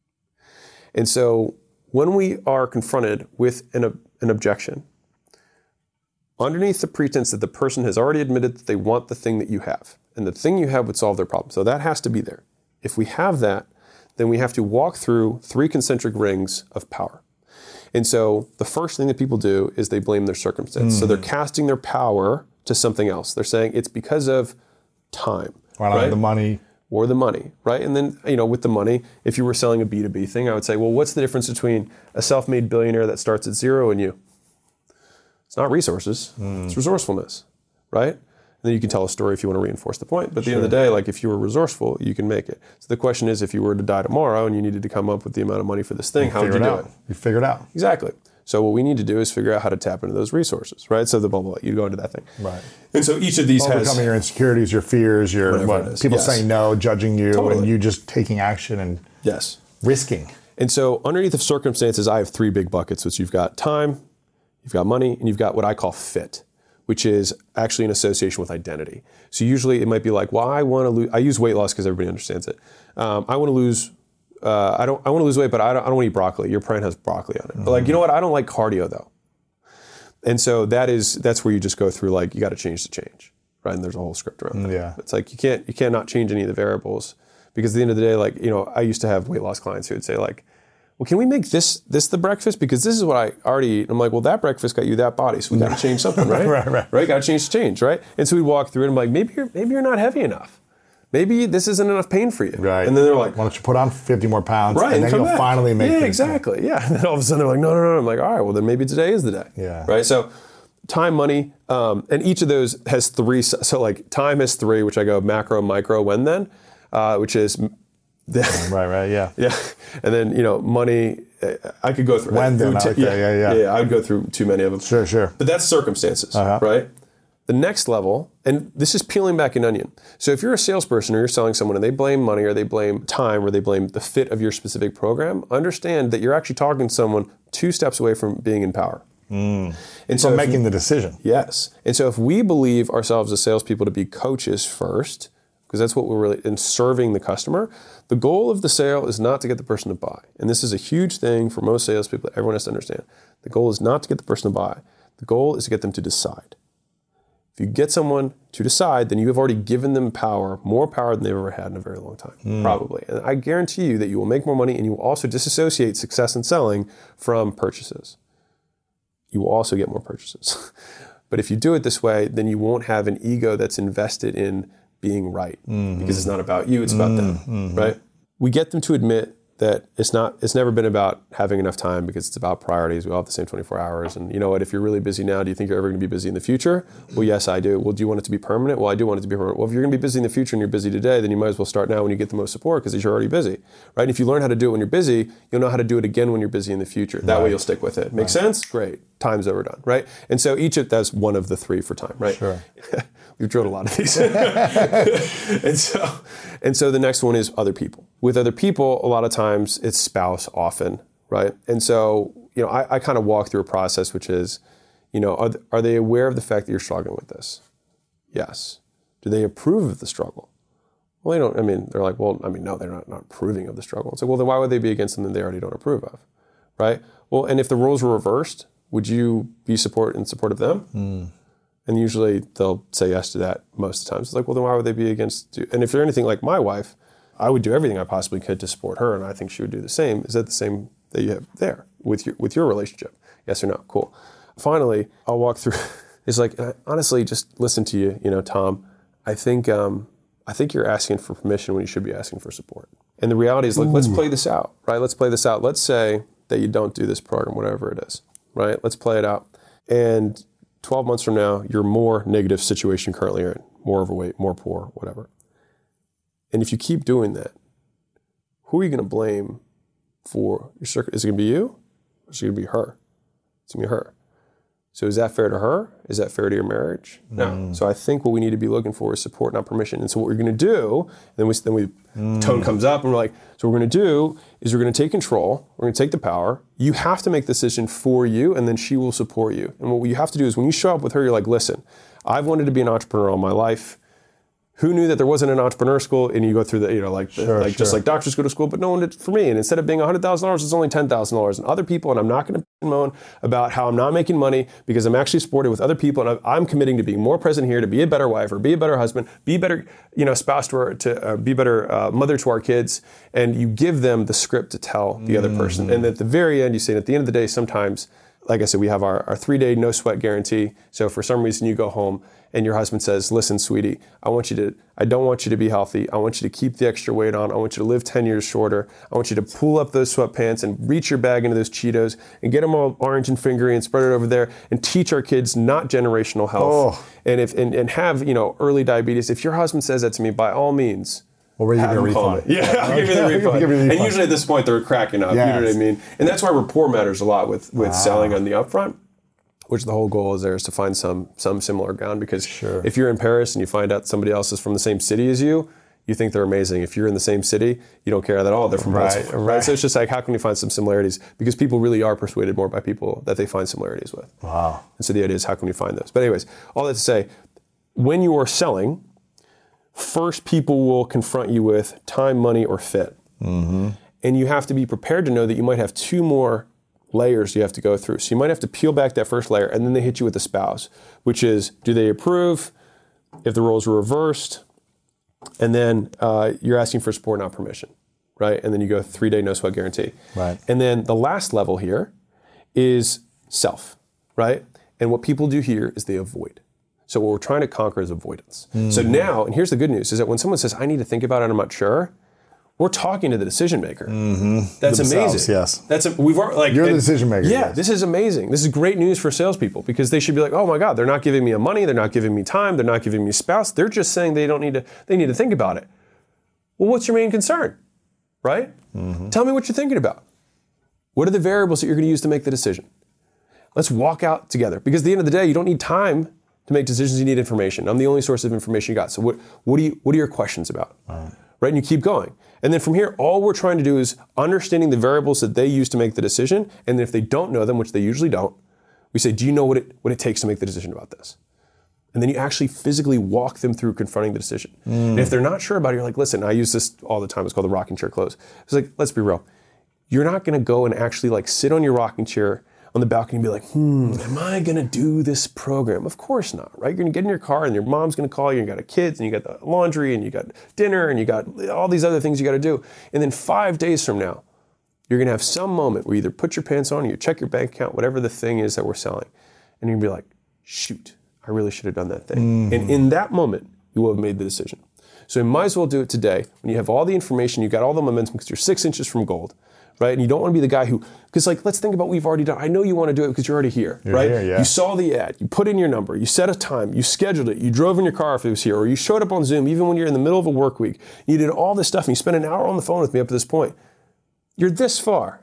S2: And so when we are confronted with an, an objection, underneath the pretense that the person has already admitted that they want the thing that you have, and the thing you have would solve their problem. So that has to be there. If we have that, then we have to walk through three concentric rings of power. And so the first thing that people do is they blame their circumstance. Mm. So they're casting their power to something else. They're saying it's because of time.
S1: Or
S2: right?
S1: the money.
S2: Or the money, right? And then, you know, with the money, if you were selling a B two B thing, I would say, well, what's the difference between a self-made billionaire that starts at zero and you? It's not resources, mm. it's resourcefulness, right? And then you can tell a story if you want to reinforce the point. But at the sure. end of the day, like if you were resourceful, you can make it. So the question is, if you were to die tomorrow and you needed to come up with the amount of money for this thing, you how would you do
S1: out.
S2: it?
S1: You figure it out.
S2: Exactly. So what we need to do is figure out how to tap into those resources, right? So the blah, blah, blah, you go into that thing.
S1: Right.
S2: And so each of these
S1: Overcoming
S2: has...
S1: Overcoming your insecurities, your fears, your what, people yes. saying no, judging you, totally. And you just taking action and
S2: yes.
S1: risking.
S2: And so underneath of circumstances, I have three big buckets, which you've got time, you've got money, and you've got what I call fit, which is actually an association with identity. So usually it might be like, well, I want to lose, I use weight loss because everybody understands it. Um, I want to lose, uh, I don't, I want to lose weight, but I don't, I don't want to eat broccoli. Your plan has broccoli on it. Mm-hmm. But like, you know what? I don't like cardio though. And so that is, that's where you just go through like, you got to change the change, right? And there's a whole script around that.
S1: Yeah.
S2: It's like, you can't, you cannot change any of the variables because at the end of the day, like, you know, I used to have weight loss clients who would say like, well, can we make this this the breakfast? Because this is what I already eat. I'm like, well, that breakfast got you that body, so we got to change something, right?
S1: right, right.
S2: Right, got to change the change, right? And so we walk through it, and I'm like, maybe you're maybe you're not heavy enough. Maybe this isn't enough pain for you.
S1: Right.
S2: And then they're like,
S1: why don't you put on fifty more pounds,
S2: right,
S1: and then
S2: come
S1: you'll
S2: back.
S1: finally make
S2: Yeah,
S1: things
S2: exactly. Yeah. And then all of a sudden they're like, no, no, no. I'm like, all right, well then maybe today is the day.
S1: Yeah.
S2: Right. So time, money, um, and each of those has three. So like time has three, which I go macro, micro, when, then, uh, which is the,
S1: right, right, yeah,
S2: yeah. And then you know money. I could go through
S1: when, then,
S2: through
S1: I
S2: t-
S1: like that. Yeah, yeah,
S2: yeah, yeah. I would go through too many of them.
S1: Sure, sure.
S2: But that's circumstances,
S1: uh-huh.
S2: right? The next level, and this is peeling back an onion. So if you're a salesperson or you're selling someone and they blame money or they blame time or they blame the fit of your specific program, understand that you're actually talking to someone two steps away from being in power.
S1: Mm.
S2: And
S1: so
S2: so
S1: making
S2: you,
S1: the decision.
S2: Yes. And so if we believe ourselves as salespeople to be coaches first, because that's what we're really in serving the customer, the goal of the sale is not to get the person to buy. And this is a huge thing for most salespeople that everyone has to understand. The goal is not to get the person to buy. The goal is to get them to decide. If you get someone to decide, then you have already given them power, more power than they've ever had in a very long time, mm. probably. And I guarantee you that you will make more money and you will also disassociate success in selling from purchases. You will also get more purchases. But if you do it this way, then you won't have an ego that's invested in being right, mm-hmm. because it's not about you, it's about mm-hmm. them, right? We get them to admit that it's not, it's never been about having enough time because it's about priorities. We all have the same twenty-four hours. And you know what, if you're really busy now, do you think you're ever going to be busy in the future? Well, yes, I do. Well, do you want it to be permanent? Well, I do want it to be permanent. Well, if you're going to be busy in the future and you're busy today, then you might as well start now when you get the most support because you're already busy, right? And if you learn how to do it when you're busy, you'll know how to do it again when you're busy in the future. That
S1: right.
S2: way you'll stick with it. Make right. sense? Great. Time's overdone, right? And so each of, that's one of the three for time, right?
S1: Sure.
S2: We've drilled a lot of these. and so and so the next one is other people. With other people, a lot of times it's spouse often, right? And so, you know, I, I kind of walk through a process which is, you know, are, are they aware of the fact that you're struggling with this? Yes. Do they approve of the struggle? Well, they don't, I mean, they're like, well, I mean, no, they're not, not approving of the struggle. It's like, well, then why would they be against something they already don't approve of, right? Well, and if the roles were reversed, would you be support in support of them? Mm. And usually they'll say yes to that most of the time. It's like, well, then why would they be against you? And if they're anything like my wife, I would do everything I possibly could to support her, and I think she would do the same. Is that the same that you have there with your with your relationship? Yes or no? Cool. Finally, I'll walk through. It's like, honestly, just listen to you, you know, Tom. I think um, I think you're asking for permission when you should be asking for support. And the reality is, like, Ooh. let's play this out, right? Let's play this out. Let's say that you don't do this program, whatever it is, right? Let's play it out. And twelve months from now, you're more negative situation currently you're in, more overweight, more poor, whatever. And if you keep doing that, who are you going to blame for your circuit? Is it going to be you or is it going to be her? It's going to be her. So is that fair to her? Is that fair to your marriage? No. Mm. So I think what we need to be looking for is support, not permission. And so what we're going to do, then we, then we mm. the tone comes up and we're like, so what we're going to do is we're going to take control. We're going to take the power. You have to make the decision for you, and then she will support you. And what you have to do is when you show up with her, you're like, listen, I've wanted to be an entrepreneur all my life. Who knew that there wasn't an entrepreneur school? And you go through the, you know, like, the,
S1: sure,
S2: like
S1: sure.
S2: just like doctors go to school, but no one did for me. And instead of being one hundred thousand dollars, it's only ten thousand dollars. And other people, and I'm not going to moan about how I'm not making money because I'm actually supported with other people, and I'm committing to being more present here, to be a better wife or be a better husband, be a better, you know, spouse to, our, to uh, be a better uh, mother to our kids. And you give them the script to tell the mm-hmm. other person. And at the very end, you say, at the end of the day, sometimes, like I said, we have our, our three-day no sweat guarantee. So if for some reason you go home and your husband says, listen, sweetie, I want you to, I don't want you to be healthy. I want you to keep the extra weight on. I want you to live ten years shorter. I want you to pull up those sweatpants and reach your bag into those Cheetos and get them all orange and fingery and spread it over there and teach our kids not generational health. Oh. And if and, and have, you know, early diabetes. If your husband says that to me, by all means,
S1: Well, we're going to give you a refund.
S2: Yeah, I'll give you the refund.
S1: give you the refund.
S2: And usually at this point, they're cracking up. Yes. You know what I mean? And that's why rapport matters a lot with, with wow. selling on the upfront, which the whole goal is there is to find some some similar ground. Because
S1: sure.
S2: if you're in Paris and you find out somebody else is from the same city as you, you think they're amazing. If you're in the same city, you don't care at all. They're from
S1: right,
S2: Brussels,
S1: right.
S2: right? So it's just like, how can we find some similarities? Because people really are persuaded more by people that they find similarities with.
S1: Wow.
S2: And so the idea is, how can we find those? But anyways, all that to say, when you are selling, first, people will confront you with time, money, or fit. Mm-hmm. And you have to be prepared to know that you might have two more layers you have to go through. So you might have to peel back that first layer, and then they hit you with the spouse, which is, do they approve? If the roles were reversed, and then uh, you're asking for support, not permission, right? And then you go three-day no sweat guarantee.
S1: Right.
S2: And then the last level here is self, right? And what people do here is they avoid. So what we're trying to conquer is avoidance. Mm-hmm. So now, and here's the good news, is that when someone says, I need to think about it, I'm not sure, we're talking to the decision maker.
S1: Mm-hmm.
S2: That's
S1: Themselves,
S2: amazing.
S1: yes.
S2: That's a, we've like
S1: You're the
S2: and,
S1: decision maker.
S2: Yeah,
S1: yes.
S2: this is amazing. This is great news for salespeople because they should be like, oh my God, they're not giving me a money, they're not giving me time, they're not giving me spouse. They're just saying they don't need to. They need to think about it. Well, what's your main concern, right? Mm-hmm. Tell me what you're thinking about. What are the variables that you're going to use to make the decision? Let's walk out together because at the end of the day, you don't need time to make decisions. You need information. I'm the only source of information you got. So what? What do you? What are your questions about? Wow. Right, and you keep going. And then from here, all we're trying to do is understanding the variables that they use to make the decision. And then if they don't know them, which they usually don't, we say, do you know what it what it takes to make the decision about this? And then you actually physically walk them through confronting the decision. Mm. And if they're not sure about it, you're like, listen, I use this all the time. It's called the rocking chair close. It's like, let's be real. You're not going to go and actually like sit on your rocking chair on the balcony and be like, hmm, am I going to do this program? Of course not, right? You're going to get in your car and your mom's going to call you and you got kids and you got the laundry and you got dinner and you got all these other things you got to do. And then five days from now, you're going to have some moment where you either put your pants on or you check your bank account, whatever the thing is that we're selling. And you're going to be like, shoot, I really should have done that thing. Mm-hmm. And in that moment, you will have made the decision. So you might as well do it today when you have all the information, you got all the momentum because you're six inches from gold. Right? And you don't want to be the guy who, because like, let's think about what we've already done. I know you want to do it because you're already here,
S1: you're
S2: right?
S1: Here, yeah.
S2: You saw the ad, you put in your number, you set a time, you scheduled it, you drove in your car if it was here, or you showed up on Zoom even when you're in the middle of a work week. You did all this stuff and you spent an hour on the phone with me up to this point. You're this far.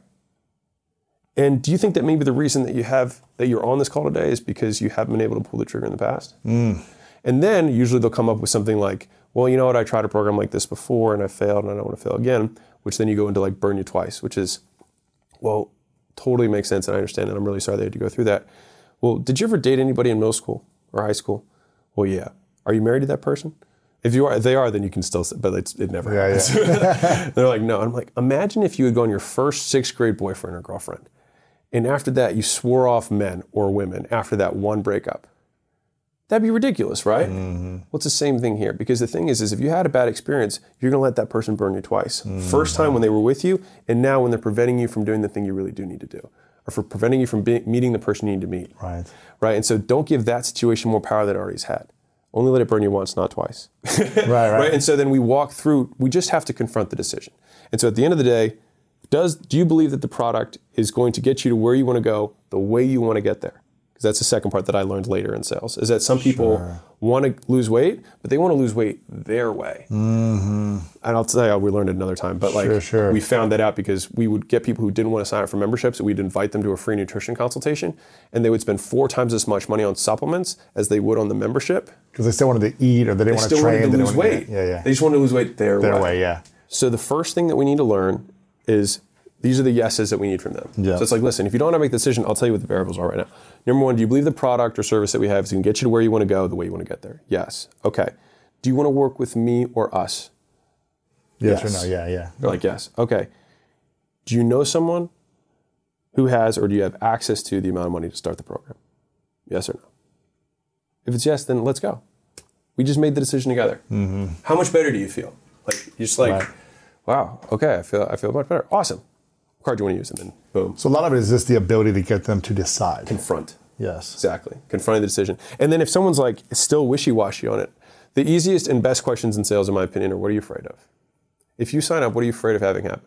S2: And do you think that maybe the reason that you have, that you're on this call today is because you haven't been able to pull the trigger in the past?
S1: Mm.
S2: And then usually they'll come up with something like, well, you know what, I tried a program like this before and I failed and I don't want to fail again, which then you go into like burn you twice, which is, well, totally makes sense, and I understand, and I'm really sorry they had to go through that. Well, did you ever date anybody in middle school or high school? Well, yeah. Are you married to that person? If you are, if they are, then you can still, but it's, it never
S1: yeah,
S2: happens. Yeah. They're like, no. I'm like, imagine if you had gone your first sixth grade boyfriend or girlfriend, and after that you swore off men or women after that one breakup. That'd be ridiculous, right? Mm-hmm. Well, it's the same thing here. Because the thing is, is if you had a bad experience, you're going to let that person burn you twice. Mm-hmm. First time when they were with you, and now when they're preventing you from doing the thing you really do need to do. Or for preventing you from be- meeting the person you need to meet.
S1: Right.
S2: Right? And so don't give that situation more power than it already has had. Only let it burn you once, not twice.
S1: right, right,
S2: right. And so then we walk through, we just have to confront the decision. And so at the end of the day, does do you believe that the product is going to get you to where you want to go the way you want to get there? Because that's the second part that I learned later in sales, is that some people sure. want to lose weight, but they want to lose weight their way.
S1: Mm-hmm.
S2: And I'll tell you, we learned it another time, but like
S1: sure, sure.
S2: we found that out because we would get people who didn't want to sign up for memberships, and we'd invite them to a free nutrition consultation, and they would spend four times as much money on supplements as they would on the membership.
S1: Because they still wanted to eat, or they didn't
S2: they
S1: want to train.
S2: They still wanted to
S1: they
S2: lose weight.
S1: To, yeah, yeah.
S2: They just wanted to lose weight their,
S1: their
S2: way.
S1: way. Yeah.
S2: So the first thing that we need to learn is these are the yeses that we need from them.
S1: Yeah.
S2: So it's like, listen, if you don't want to make the decision, I'll tell you what the variables are right now. Number one, do you believe the product or service that we have is going to get you to where you want to go, the way you want to get there? Yes. Okay. Do you want to work with me or us?
S1: Yes, yes. or no? Yeah, yeah.
S2: They're like, yes. Okay. Do you know someone who has, or do you have access to the amount of money to start the program? Yes or no? If it's yes, then let's go. We just made the decision together.
S1: Mm-hmm.
S2: How much better do you feel? Like, you're just like, right. wow, okay, I feel I feel much better. Awesome. What card do you want to use? And then boom.
S1: So a lot of it is just the ability to get them to decide.
S2: Confront.
S1: Yes.
S2: Exactly. Confronting the decision. And then if someone's like still wishy-washy on it, the easiest and best questions in sales, in my opinion, are what are you afraid of? If you sign up, what are you afraid of having happen?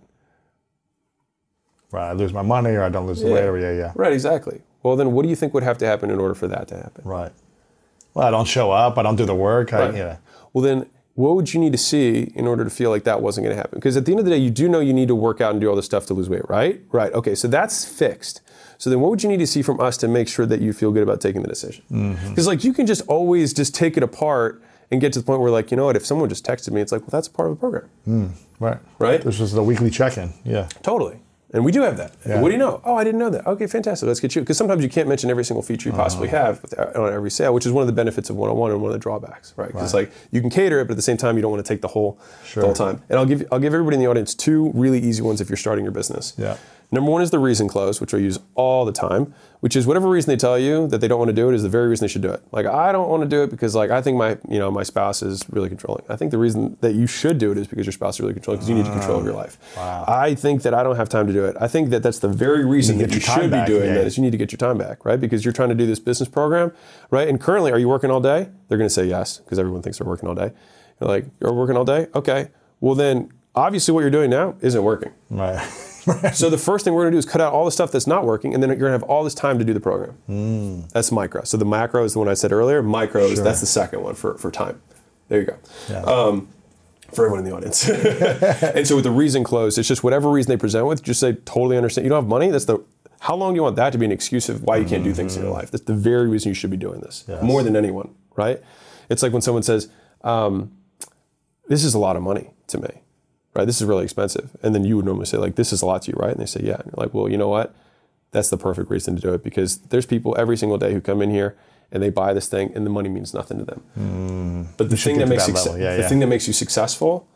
S1: Right, I lose my money or I don't lose the
S2: yeah.
S1: weight or yeah, yeah.
S2: Right, exactly. Well, then what do you think would have to happen in order for that to happen?
S1: Right. Well, I don't show up, I don't do the work.
S2: Right.
S1: I, yeah.
S2: Well, then what would you need to see in order to feel like that wasn't going to happen? Because at the end of the day, you do know you need to work out and do all this stuff to lose weight, right? Right, okay, so that's fixed. So then what would you need to see from us to make sure that you feel good about taking the decision? Because mm-hmm. like you can just always just take it apart and get to the point where like, you know what, if someone just texted me, it's like, well, that's a part of the program.
S1: Mm, right.
S2: Right?
S1: This is a weekly check-in, yeah.
S2: Totally. And we do have that.
S1: Yeah.
S2: What do you know? Oh, I didn't know that. Okay, fantastic. Let's get you. Because sometimes you can't mention every single feature you possibly uh-huh. have on every sale, which is one of the benefits of one-on-one and one of the drawbacks, right? Because right. like you can cater it, but at the same time, you don't want to take the whole,
S1: sure.
S2: the whole time. And I'll give I'll give everybody in the audience two really easy ones if you're starting your business.
S1: Yeah.
S2: Number one is the reason close, which I use all the time, which is whatever reason they tell you that they don't want to do it is the very reason they should do it. Like, I don't want to do it because like I think my you know my spouse is really controlling. I think the reason that you should do it is because your spouse is really controlling because you need to control your life.
S1: Wow.
S2: I think that I don't have time to do it. I think that that's the very reason
S1: You
S2: that
S1: get
S2: you
S1: your time
S2: should be
S1: back,
S2: doing
S1: yeah.
S2: that is you need to get your time back, right? Because you're trying to do this business program, right? And currently, are you working all day? They're going to say yes because everyone thinks they're working all day. You're like, you're working all day? Okay. Well then, obviously what you're doing now isn't working.
S1: Right.
S2: So the first thing we're going to do is cut out all the stuff that's not working, and then you're going to have all this time to do the program.
S1: Mm.
S2: That's micro. So the macro is the one I said earlier. Micro is
S1: Sure.
S2: that's the second one for, for time. There you go.
S1: Yeah.
S2: Um, for everyone in the audience. And so with the reason closed, it's just whatever reason they present with, just say totally understand. You don't have money? That's the how long do you want that to be an excuse of why you can't do things in your life? That's the very reason you should be doing this.
S1: Yes.
S2: More than anyone, right? It's like when someone says, um, this is a lot of money to me. Right, this is really expensive. And then you would normally say, like, this is a lot to you, right? And they say, yeah. And you're like, well, you know what? That's the perfect reason to do it because there's people every single day who come in here and they buy this thing and the money means nothing to them.
S1: Mm.
S2: But the thing that,
S1: get to
S2: makes
S1: that
S2: success-
S1: level. Yeah,
S2: the
S1: yeah.
S2: thing that makes you successful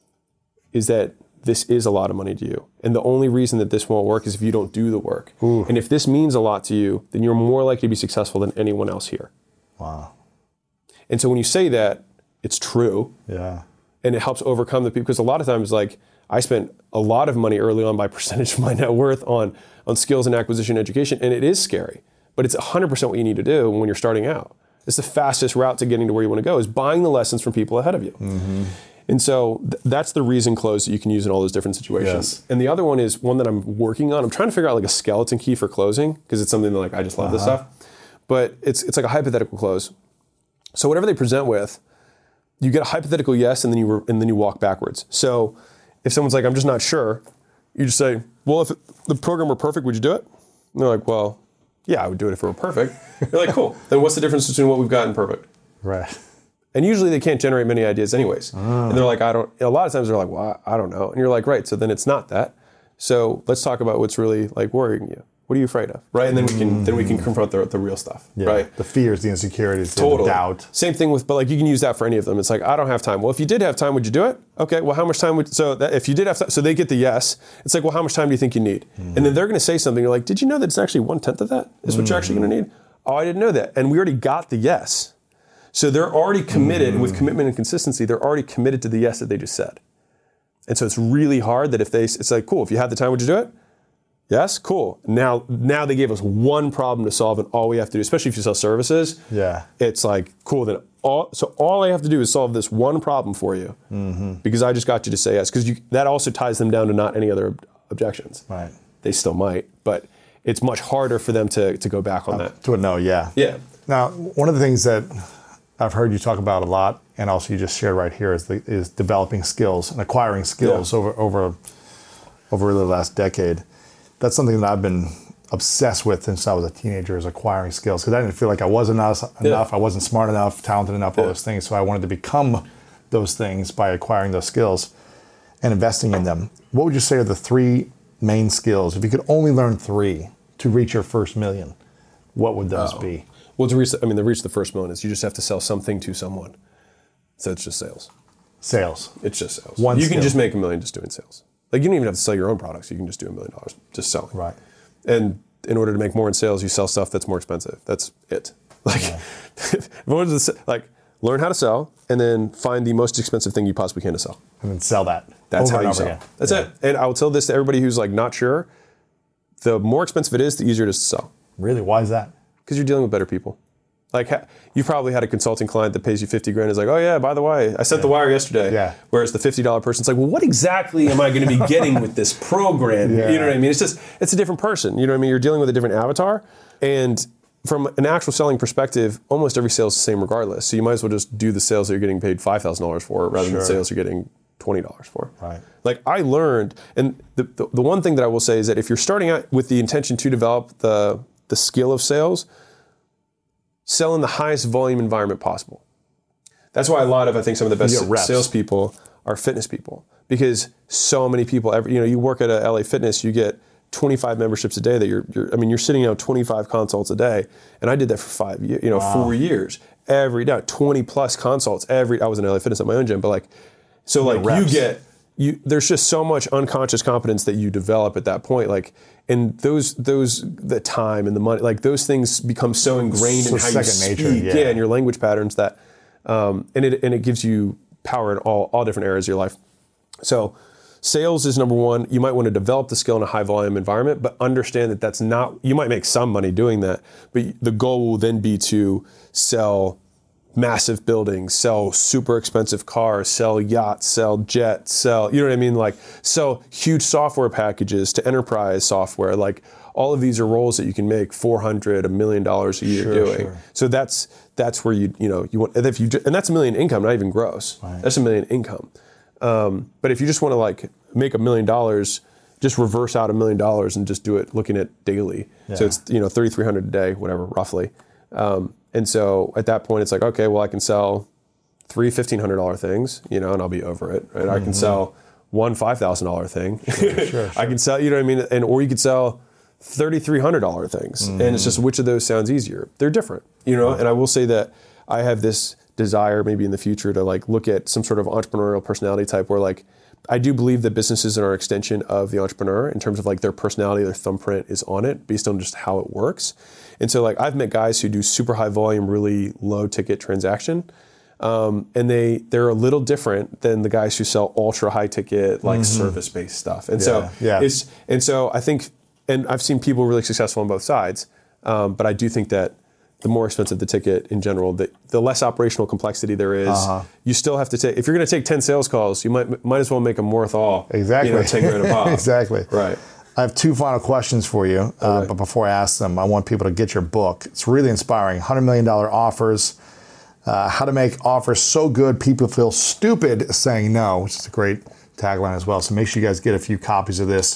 S2: is that this is a lot of money to you. And the only reason that this won't work is if you don't do the work.
S1: Ooh.
S2: And if this means a lot to you, then you're more likely to be successful than anyone else here.
S1: Wow.
S2: And so when you say that, it's true.
S1: Yeah.
S2: And it helps overcome the people because a lot of times, like, I spent a lot of money early on by percentage of my net worth on, on skills and acquisition education, and it is scary, but it's one hundred percent what you need to do when you're starting out. It's the fastest route to getting to where you want to go is buying the lessons from people ahead of you.
S1: Mm-hmm.
S2: And so th- that's the reason close that you can use in all those different situations.
S1: Yes.
S2: And the other one is one that I'm working on. I'm trying to figure out like a skeleton key for closing because it's something that like I just love this
S1: Uh-huh.
S2: stuff. But it's it's like a hypothetical close. So whatever they present with, you get a hypothetical yes, and then you re- and then you walk backwards. So if someone's like, I'm just not sure, you just say, well, if it, the program were perfect, would you do it? And they're like, well, yeah, I would do it if it were perfect. You're like, cool. Then what's the difference between what we've got and perfect?
S1: Right.
S2: And usually they can't generate many ideas anyways.
S1: Oh.
S2: And they're like, I don't, a lot of times they're like, well, I I don't know. And you're like, right, so then it's not that. So let's talk about what's really like worrying you. What are you afraid of? Right? And then we can then we can confront the, the real stuff.
S1: Yeah.
S2: Right?
S1: The fears, the insecurities,
S2: Totally.
S1: the doubt.
S2: Same thing with, but like you can use that for any of them. It's like, I don't have time. Well, if you did have time, would you do it? Okay, well, how much time would, so that if you did have time, so they get the yes. It's like, well, how much time do you think you need? Mm. And then they're going to say something. You're like, did you know that it's actually one tenth of that is what mm. you're actually going to need? Oh, I didn't know that. And we already got the yes. So they're already committed, mm. and with commitment and consistency, they're already committed to the yes that they just said. And so it's really hard that if they, it's like, cool, if you had the time, would you do it? Yes, cool. Now, now they gave us one problem to solve, and all we have to do, especially if you sell services,
S1: yeah,
S2: it's like cool. Then all so all I have to do is solve this one problem for you,
S1: mm-hmm.
S2: because I just got you to say yes. Because that also ties them down to not any other ob- objections.
S1: Right.
S2: They still might, but it's much harder for them to to go back on
S1: uh,
S2: that.
S1: To a no, yeah.
S2: Yeah.
S1: Now, one of the things that I've heard you talk about a lot, and also you just shared right here, is the, is developing skills and acquiring skills
S2: Yeah.
S1: over over over really the last decade. That's something that I've been obsessed with since I was a teenager, is acquiring skills, because I didn't feel like I was enough, enough
S2: Yeah.
S1: I wasn't smart enough, talented enough, all
S2: Yeah.
S1: those things. So I wanted to become those things by acquiring those skills and investing in them. What would you say are the three main skills? If you could only learn three to reach your first million, what would those
S2: Oh.
S1: be?
S2: Well, to reach, I mean, to reach the first million is you just have to sell something to someone. So it's just sales.
S1: Sales.
S2: It's just sales.
S1: One
S2: you
S1: skill.
S2: can just make a million just doing sales. Like you don't even have to sell your own products. You can just do a million dollars just selling.
S1: Right.
S2: And in order to make more in sales, you sell stuff that's more expensive. That's it. Like,
S1: Yeah.
S2: if I wanted to se- like learn how to sell and then find the most expensive thing you possibly can to sell.
S1: And then sell that.
S2: That's
S1: over
S2: how
S1: and
S2: you
S1: over
S2: sell.
S1: again.
S2: That's
S1: Yeah.
S2: it. And I will tell this to everybody who's like not sure. The more expensive it is, the easier it is to sell.
S1: Really? Why is that?
S2: Because you're dealing with better people. Like ha- you probably had a consulting client that pays you fifty grand. Is like, oh yeah, by the way, I sent the wire yesterday.
S1: Yeah.
S2: Whereas the fifty dollar person's like, well, what exactly am I going to be getting with this program?
S1: Yeah.
S2: You know what I mean? It's just, it's a different person. You know what I mean? You're dealing with a different avatar. And from an actual selling perspective, almost every sale is the same regardless. So you might as well just do the sales that you're getting paid five thousand dollars for rather than
S1: Sure.
S2: the sales you're getting twenty dollars for.
S1: Right.
S2: Like I learned, and the, the, the one thing that I will say is that if you're starting out with the intention to develop the, the skill of sales, sell in the highest volume environment possible. That's why a lot of, I think some of the best
S1: You get reps.
S2: salespeople are fitness people, because so many people, every, you know, you work at a L A Fitness, you get twenty-five memberships a day that you're, you're I mean, you're sitting on twenty-five consults a day. And I did that for five years, you know,
S1: Wow.
S2: four years, every day, twenty plus consults every, I was in L A Fitness at my own gym, but like, so
S1: You
S2: like
S1: get
S2: you
S1: reps.
S2: get, you there's just so much unconscious competence that you develop at that point. Like, and those those the time and the money, like those things become so ingrained
S1: So
S2: in how you
S1: second
S2: speak,
S1: nature, yeah.
S2: yeah, and your language patterns that, um, and it and it gives you power in all all different areas of your life. So. Sales is number one. You might want to develop the skill in a high volume environment, but understand that that's not, you might make some money doing that, but the goal will then be to sell massive buildings, sell super expensive cars, sell yachts, sell jets, sell, you know what I mean? Like sell huge software packages to enterprise software. Like all of these are roles that you can make four hundred, a million dollars a year
S1: Sure,
S2: doing.
S1: sure.
S2: So that's, that's where you, you know, you want, and if you, and that's a million income, not even gross.
S1: Right.
S2: That's a million income. Um, but if you just want to like make a million dollars, just reverse out a million dollars and just do it looking at daily.
S1: Yeah.
S2: So it's, you know, thirty-three hundred a day, whatever, roughly. Um, and so at that point, it's like, okay, well, I can sell three fifteen hundred dollars things, you know, and I'll be over it, right? Mm-hmm. I can sell one five thousand dollars thing. Sure, sure, sure. I can sell, you know what I mean? And, or you could sell thirty-three hundred dollars things. Mm-hmm. And it's just which of those sounds easier. They're different, you know? Mm-hmm. And I will say that I have this desire maybe in the future to like look at some sort of entrepreneurial personality type where like, I do believe that businesses are an extension of the entrepreneur in terms of like their personality, their thumbprint is on it based on just how it works. And so like I've met guys who do super high volume, really low ticket transaction. Um, and they, they're a little different than the guys who sell ultra high ticket, like mm-hmm. service-based stuff. And
S1: yeah,
S2: so
S1: yeah.
S2: it's, and so I think, and I've seen people really successful on both sides. Um, but I do think that the more expensive the ticket in general, the, the less operational complexity there is. Uh-huh. You still have to take, if you're going to take ten sales calls, you might might as well make them worth all.
S1: Exactly.
S2: You know, ten grand a pop.
S1: Exactly.
S2: Right.
S1: I have two final questions for you, uh, right. but before I ask them, I want people to get your book. It's really inspiring. one hundred million dollars offers, uh, how to make offers so good people feel stupid saying no, which is a great tagline as well. So make sure you guys get a few copies of this.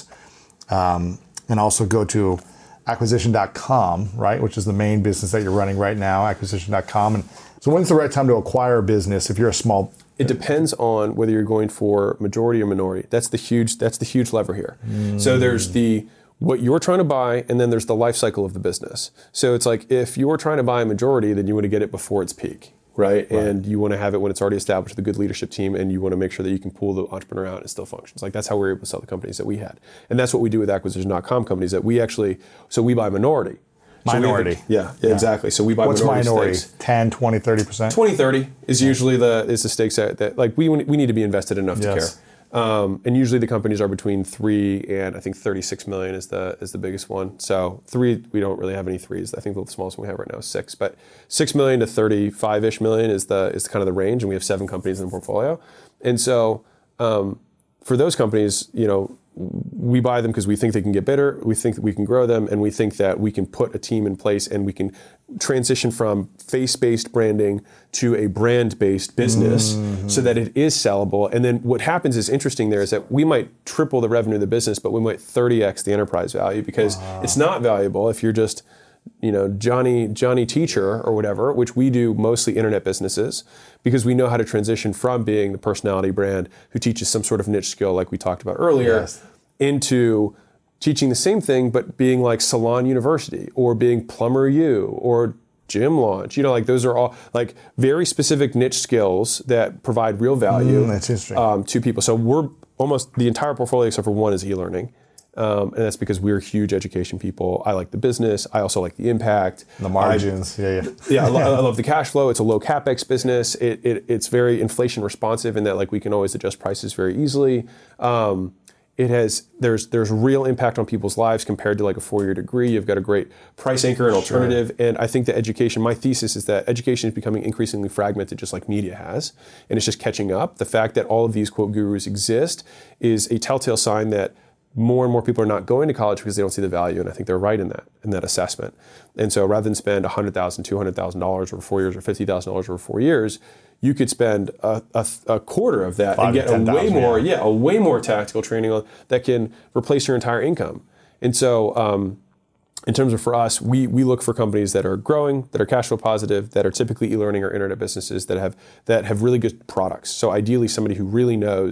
S1: Um, and also go to acquisition dot com, right, which is the main business that you're running right now, acquisition dot com. And so when's the right time to acquire a business if you're a small...
S2: It depends on whether you're going for majority or minority. That's the huge that's the huge lever here. Mm. So there's the what you're trying to buy, and then there's the life cycle of the business. So it's like if you're trying to buy a majority, then you want to get it before its peak, right? right? And you want to have it when it's already established with a good leadership team, and you want to make sure that you can pull the entrepreneur out and it still functions. Like that's how we're able to sell the companies that we had. And that's what we do with acquisition dot com companies that we actually, so we buy minority.
S1: Minority.
S2: So we, yeah, yeah, exactly. So we buy
S1: What's
S2: minority,
S1: minority?
S2: stakes.
S1: ten, twenty, thirty percent?
S2: twenty, thirty is usually the is the stakes that, that like we we need to be invested enough
S1: yes.
S2: to care. Um, and usually the companies are between three and I think thirty-six million is the is the biggest one. So three, we don't really have any threes. I think the smallest one we have right now is six. But six million to thirty-five-ish million is the is kind of the range, and we have seven companies in the portfolio. And so um, for those companies, you know, we buy them because we think they can get better, we think that we can grow them, and we think that we can put a team in place and we can transition from face-based branding to a brand-based business mm-hmm. so that it is sellable. And then what happens is interesting there is that we might triple the revenue of the business, but we might thirty x the enterprise value because wow. it's not valuable if you're just, you know, Johnny Johnny Teacher or whatever, which we do mostly internet businesses, because we know how to transition from being the personality brand who teaches some sort of niche skill like we talked about earlier yes. into teaching the same thing but being like Salon University or being Plumber U or Gym Launch. You know, like those are all like very specific niche skills that provide real value
S1: mm, that's interesting.
S2: Um, to people. So we're almost the entire portfolio except for one is e-learning. Um, and that's because we're huge education people. I like the business. I also like the impact.
S1: The margins. I, yeah, yeah.
S2: yeah, I, lo- I love the cash flow. It's a low capex business. It, it it's very inflation responsive in that like we can always adjust prices very easily. Um, it has there's there's real impact on people's lives compared to like a four-year degree. You've got a great price anchor and alternative. Sure. And I think that education, my thesis is that education is becoming increasingly fragmented just like media has. And it's just catching up. The fact that all of these quote gurus exist is a telltale sign that more and more people are not going to college because they don't see the value, and I think they're right in that in that assessment. And so rather than spend one hundred thousand dollars, two hundred thousand dollars over four years or fifty thousand dollars over four years, you could spend a, a, a quarter of that and get a way more, yeah. yeah, a way more tactical training on, that can replace your entire income. And so um, in terms of for us, we we look for companies that are growing, that are cash flow positive, that are typically e-learning or internet businesses that have that have really good products. So ideally somebody who really knows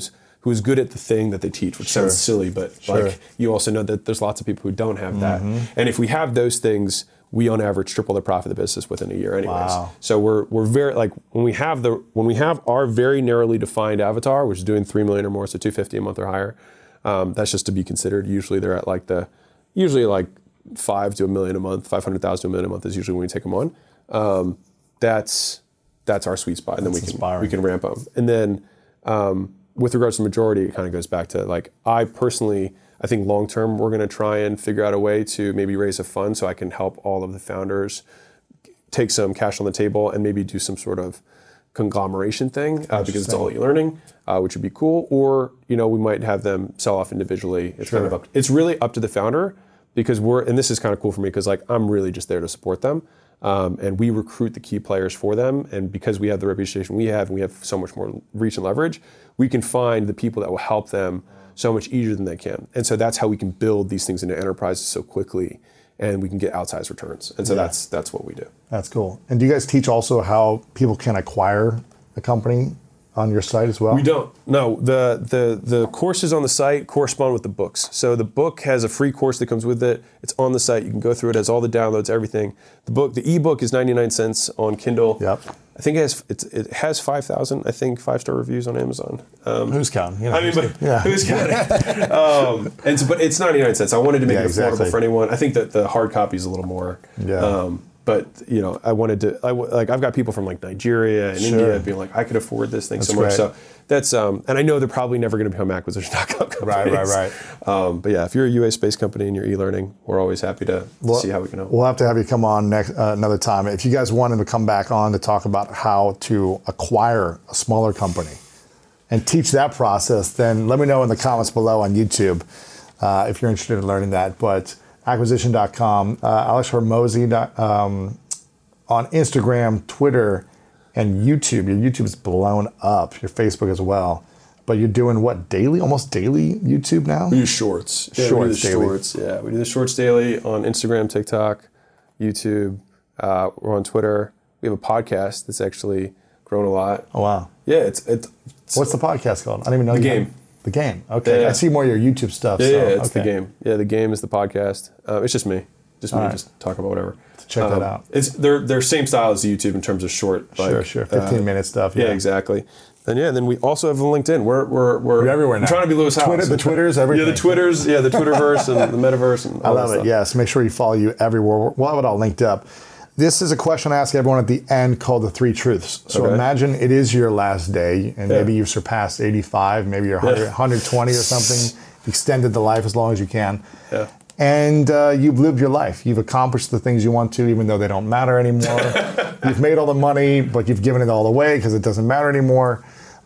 S2: who is good at the thing that they teach, which
S1: Sure.
S2: sounds silly, but
S1: Sure.
S2: like you also know that there's lots of people who don't have that.
S1: Mm-hmm.
S2: And if we have those things, we on average triple the profit of the business within a year anyways.
S1: Wow.
S2: So we're we're very like when we have the when we have our very narrowly defined avatar, which is doing three million or more, so two fifty a month or higher, um, that's just to be considered. Usually they're at like the usually like five to a million a month, five hundred thousand to a million a month is usually when we take them on. Um, that's that's our sweet spot, and
S1: That's
S2: then we can
S1: inspiring.
S2: we can ramp them. And then um, with regards to majority, it kind of goes back to like I personally. I think long term, we're going to try and figure out a way to maybe raise a fund so I can help all of the founders take some cash on the table and maybe do some sort of conglomeration thing uh, because it's all e-learning, uh, which would be cool. Or you know, we might have them sell off individually. It's
S1: Sure.
S2: kind of up. It's really up to the founder because we're and this is kind of cool for me because like I'm really just there to support them. Um, and we recruit the key players for them. And because we have the reputation we have and we have so much more reach and leverage, we can find the people that will help them so much easier than they can. And so that's how we can build these things into enterprises so quickly and we can get outsized returns. And so
S1: Yeah.
S2: that's that's what we do.
S1: That's cool. And do you guys teach also how people can acquire a company on your site as well?
S2: We don't. No, the the the courses on the site correspond with the books. So the book has a free course that comes with it. It's on the site. You can go through it. It has all the downloads, everything. The book, the ebook is ninety-nine cents on Kindle.
S1: Yep.
S2: I think it has it's, it has five thousand, I think, five-star reviews on Amazon. Um,
S1: Who's counting? You know,
S2: I mean, but
S1: yeah.
S2: who's counting? um, and so, but it's ninety-nine cents. I wanted to make
S1: Yeah,
S2: it affordable
S1: exactly.
S2: for anyone. I think that the hard copy is a little more.
S1: Yeah.
S2: Um, but you know, I wanted to. I w- like I've got people from like Nigeria and
S1: Sure.
S2: India being like, I could afford this thing
S1: That's
S2: so much.
S1: great.
S2: So that's um, and I know they're probably never going to become acquisition dot com companies.
S1: Right, right, right.
S2: Um, but yeah, if you're a U S-based company and you're e-learning, we're always happy to, to
S1: Well,
S2: see how we can help.
S1: We'll have to have you come on next uh, another time. If you guys wanted to come back on to talk about how to acquire a smaller company and teach that process, then let me know in the comments below on YouTube uh, if you're interested in learning that. But acquisition dot com, uh, Alex Hormozi um, on Instagram, Twitter, and YouTube. Your YouTube is blown up. Your Facebook as well. But you're doing what, daily? Almost daily YouTube now?
S2: We do shorts. Yeah, we do
S1: Shorts
S2: the
S1: daily.
S2: shorts. Yeah, we do the shorts daily on Instagram, TikTok, YouTube. Uh, we're on Twitter. We have a podcast that's actually grown a lot.
S1: Oh, wow.
S2: Yeah, it's it's, it's
S1: What's the podcast called? I don't even know.
S2: The
S1: you
S2: Game.
S1: have- The Game. Okay.
S2: Yeah.
S1: I see more of your YouTube stuff.
S2: yeah,
S1: so,
S2: yeah, it's
S1: okay.
S2: the game. Yeah, the game is the podcast. Uh, it's just me, just me,
S1: All right.
S2: just talk about whatever.
S1: Check that
S2: Um,
S1: out.
S2: It's they're they're same style as YouTube in terms of short. Like,
S1: Sure, sure. fifteen
S2: uh,
S1: minute stuff.
S2: Yeah,
S1: Yeah,
S2: exactly. And yeah, then we also have a LinkedIn. We're we're we're
S1: You're everywhere
S2: I'm
S1: now.
S2: trying to be Lewis House.
S1: Twitter, the Twitters, everything.
S2: Yeah, the Twitters. Yeah, the Twitterverse and the Metaverse and
S1: I
S2: all
S1: love
S2: that
S1: it.
S2: stuff.
S1: Yes. Make sure you follow you everywhere. We'll have it all linked up. This is a question I ask everyone at the end called the three truths. So
S2: Okay.
S1: imagine it is your last day and
S2: Yeah.
S1: maybe you've surpassed eighty-five, maybe you're one hundred,
S2: Yeah.
S1: one hundred twenty or something, extended the life as long as you can.
S2: Yeah.
S1: And uh, you've lived your life. You've accomplished the things you want to, even though they don't matter anymore. You've made all the money, but you've given it all away because it doesn't matter anymore.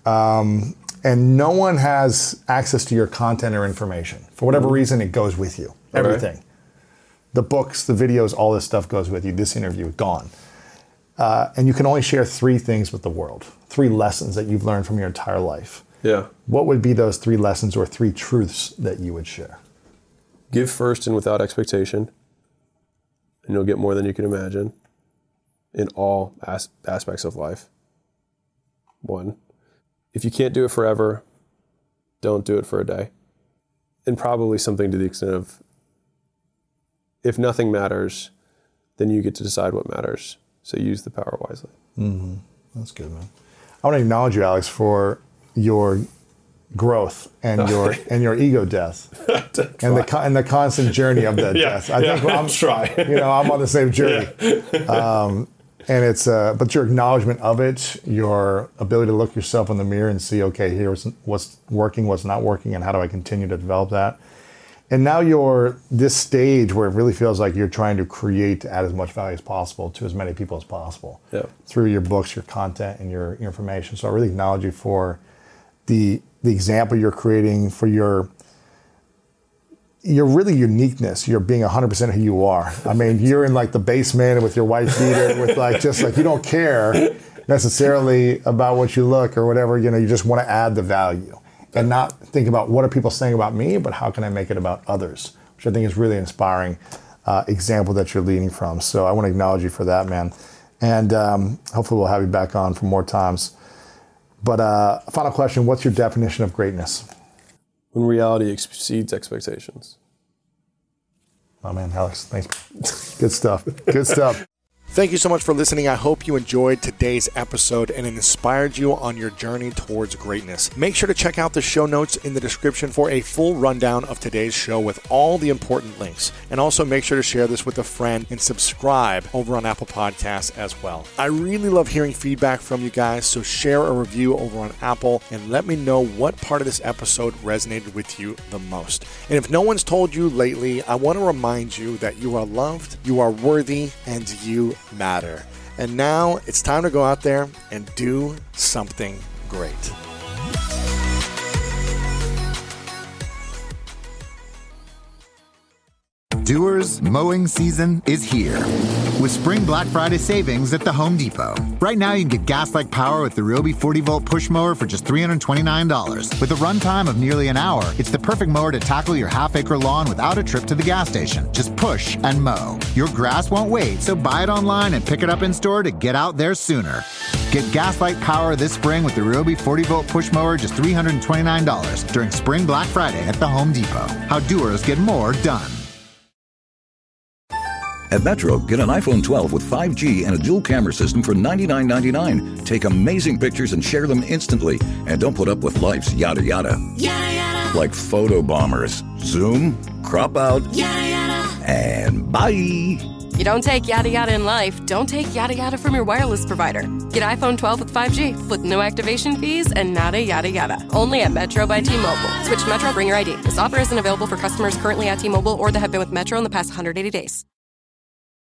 S1: Um, and no one has access to your content or information. For whatever reason, it goes with you. Everything. The books, the videos, all this stuff goes with you. This interview, gone. Uh, and you can only share three things with the world, three lessons that you've learned from your entire life.
S2: Yeah.
S1: What would be those three lessons or three truths that you would share?
S2: Give first and without expectation, and you'll get more than you can imagine in all as- aspects of life. One, if you can't do it forever, don't do it for a day. And probably something to the extent of, if nothing matters, then you get to decide what matters. So use the power wisely.
S1: Mm-hmm. That's good, man. I want to acknowledge you, Alex, for your growth and your and your ego death and the con- and the constant journey of that
S2: Yeah,
S1: death. I
S2: yeah,
S1: think I'm
S2: try.
S1: You know, I'm on the same journey. Um, and it's uh, but your acknowledgement of it, your ability to look yourself in the mirror and see, okay, here's what's working, what's not working, and how do I continue to develop that. And now you're this stage where it really feels like you're trying to create to add as much value as possible to as many people as possible
S2: Yeah.
S1: through your books, your content, and your information. So I really acknowledge you for the the example you're creating, for your your really uniqueness. You're being one hundred percent who you are. I mean, you're in like the basement with your wife beater, with like just like you don't care necessarily about what you look or whatever. You know, you just want to add the value. And not think about what are people saying about me, but how can I make it about others, which I think is really inspiring uh, example that you're leading from. So I want to acknowledge you for that, man. And um, hopefully we'll have you back on for more times. But uh, final question, what's your definition of greatness?
S2: When reality exceeds expectations.
S1: Oh man, Alex, thanks. Good stuff. Good stuff.
S3: Thank you so much for listening. I hope you enjoyed today's episode and it inspired you on your journey towards greatness. Make sure to check out the show notes in the description for a full rundown of today's show with all the important links. And also make sure to share this with a friend and subscribe over on Apple Podcasts as well. I really love hearing feedback from you guys, so share a review over on Apple and let me know what part of this episode resonated with you the most. And if no one's told you lately, I want to remind you that you are loved, you are worthy, and you matter. And now it's time to go out there and do something great.
S6: Doers, mowing season is here with Spring Black Friday savings at the Home Depot. Right now, you can get gas-like power with the Ryobi forty volt push mower for just three hundred twenty-nine dollars. With a runtime of nearly an hour, it's the perfect mower to tackle your half-acre lawn without a trip to the gas station. Just push and mow. Your grass won't wait, so buy it online and pick it up in store to get out there sooner. Get gas-like power this spring with the Ryobi forty volt push mower, just three hundred twenty-nine dollars during Spring Black Friday at the Home Depot. How doers get more done.
S8: At Metro, get an iPhone twelve with five G and a dual camera system for ninety-nine ninety-nine. Take amazing pictures and share them instantly. And don't put up with life's yada yada.
S9: Yada yada.
S8: Like photo bombers. Zoom, crop out,
S9: Yada yada.
S8: and bye.
S10: You don't take yada yada in life, don't take yada yada from your wireless provider. Get iPhone twelve with five G with no activation fees and nada yada yada. Only at Metro by T-Mobile. Switch to Metro, bring your I D. This offer isn't available for customers currently at T-Mobile or that have been with Metro in the past one hundred eighty days.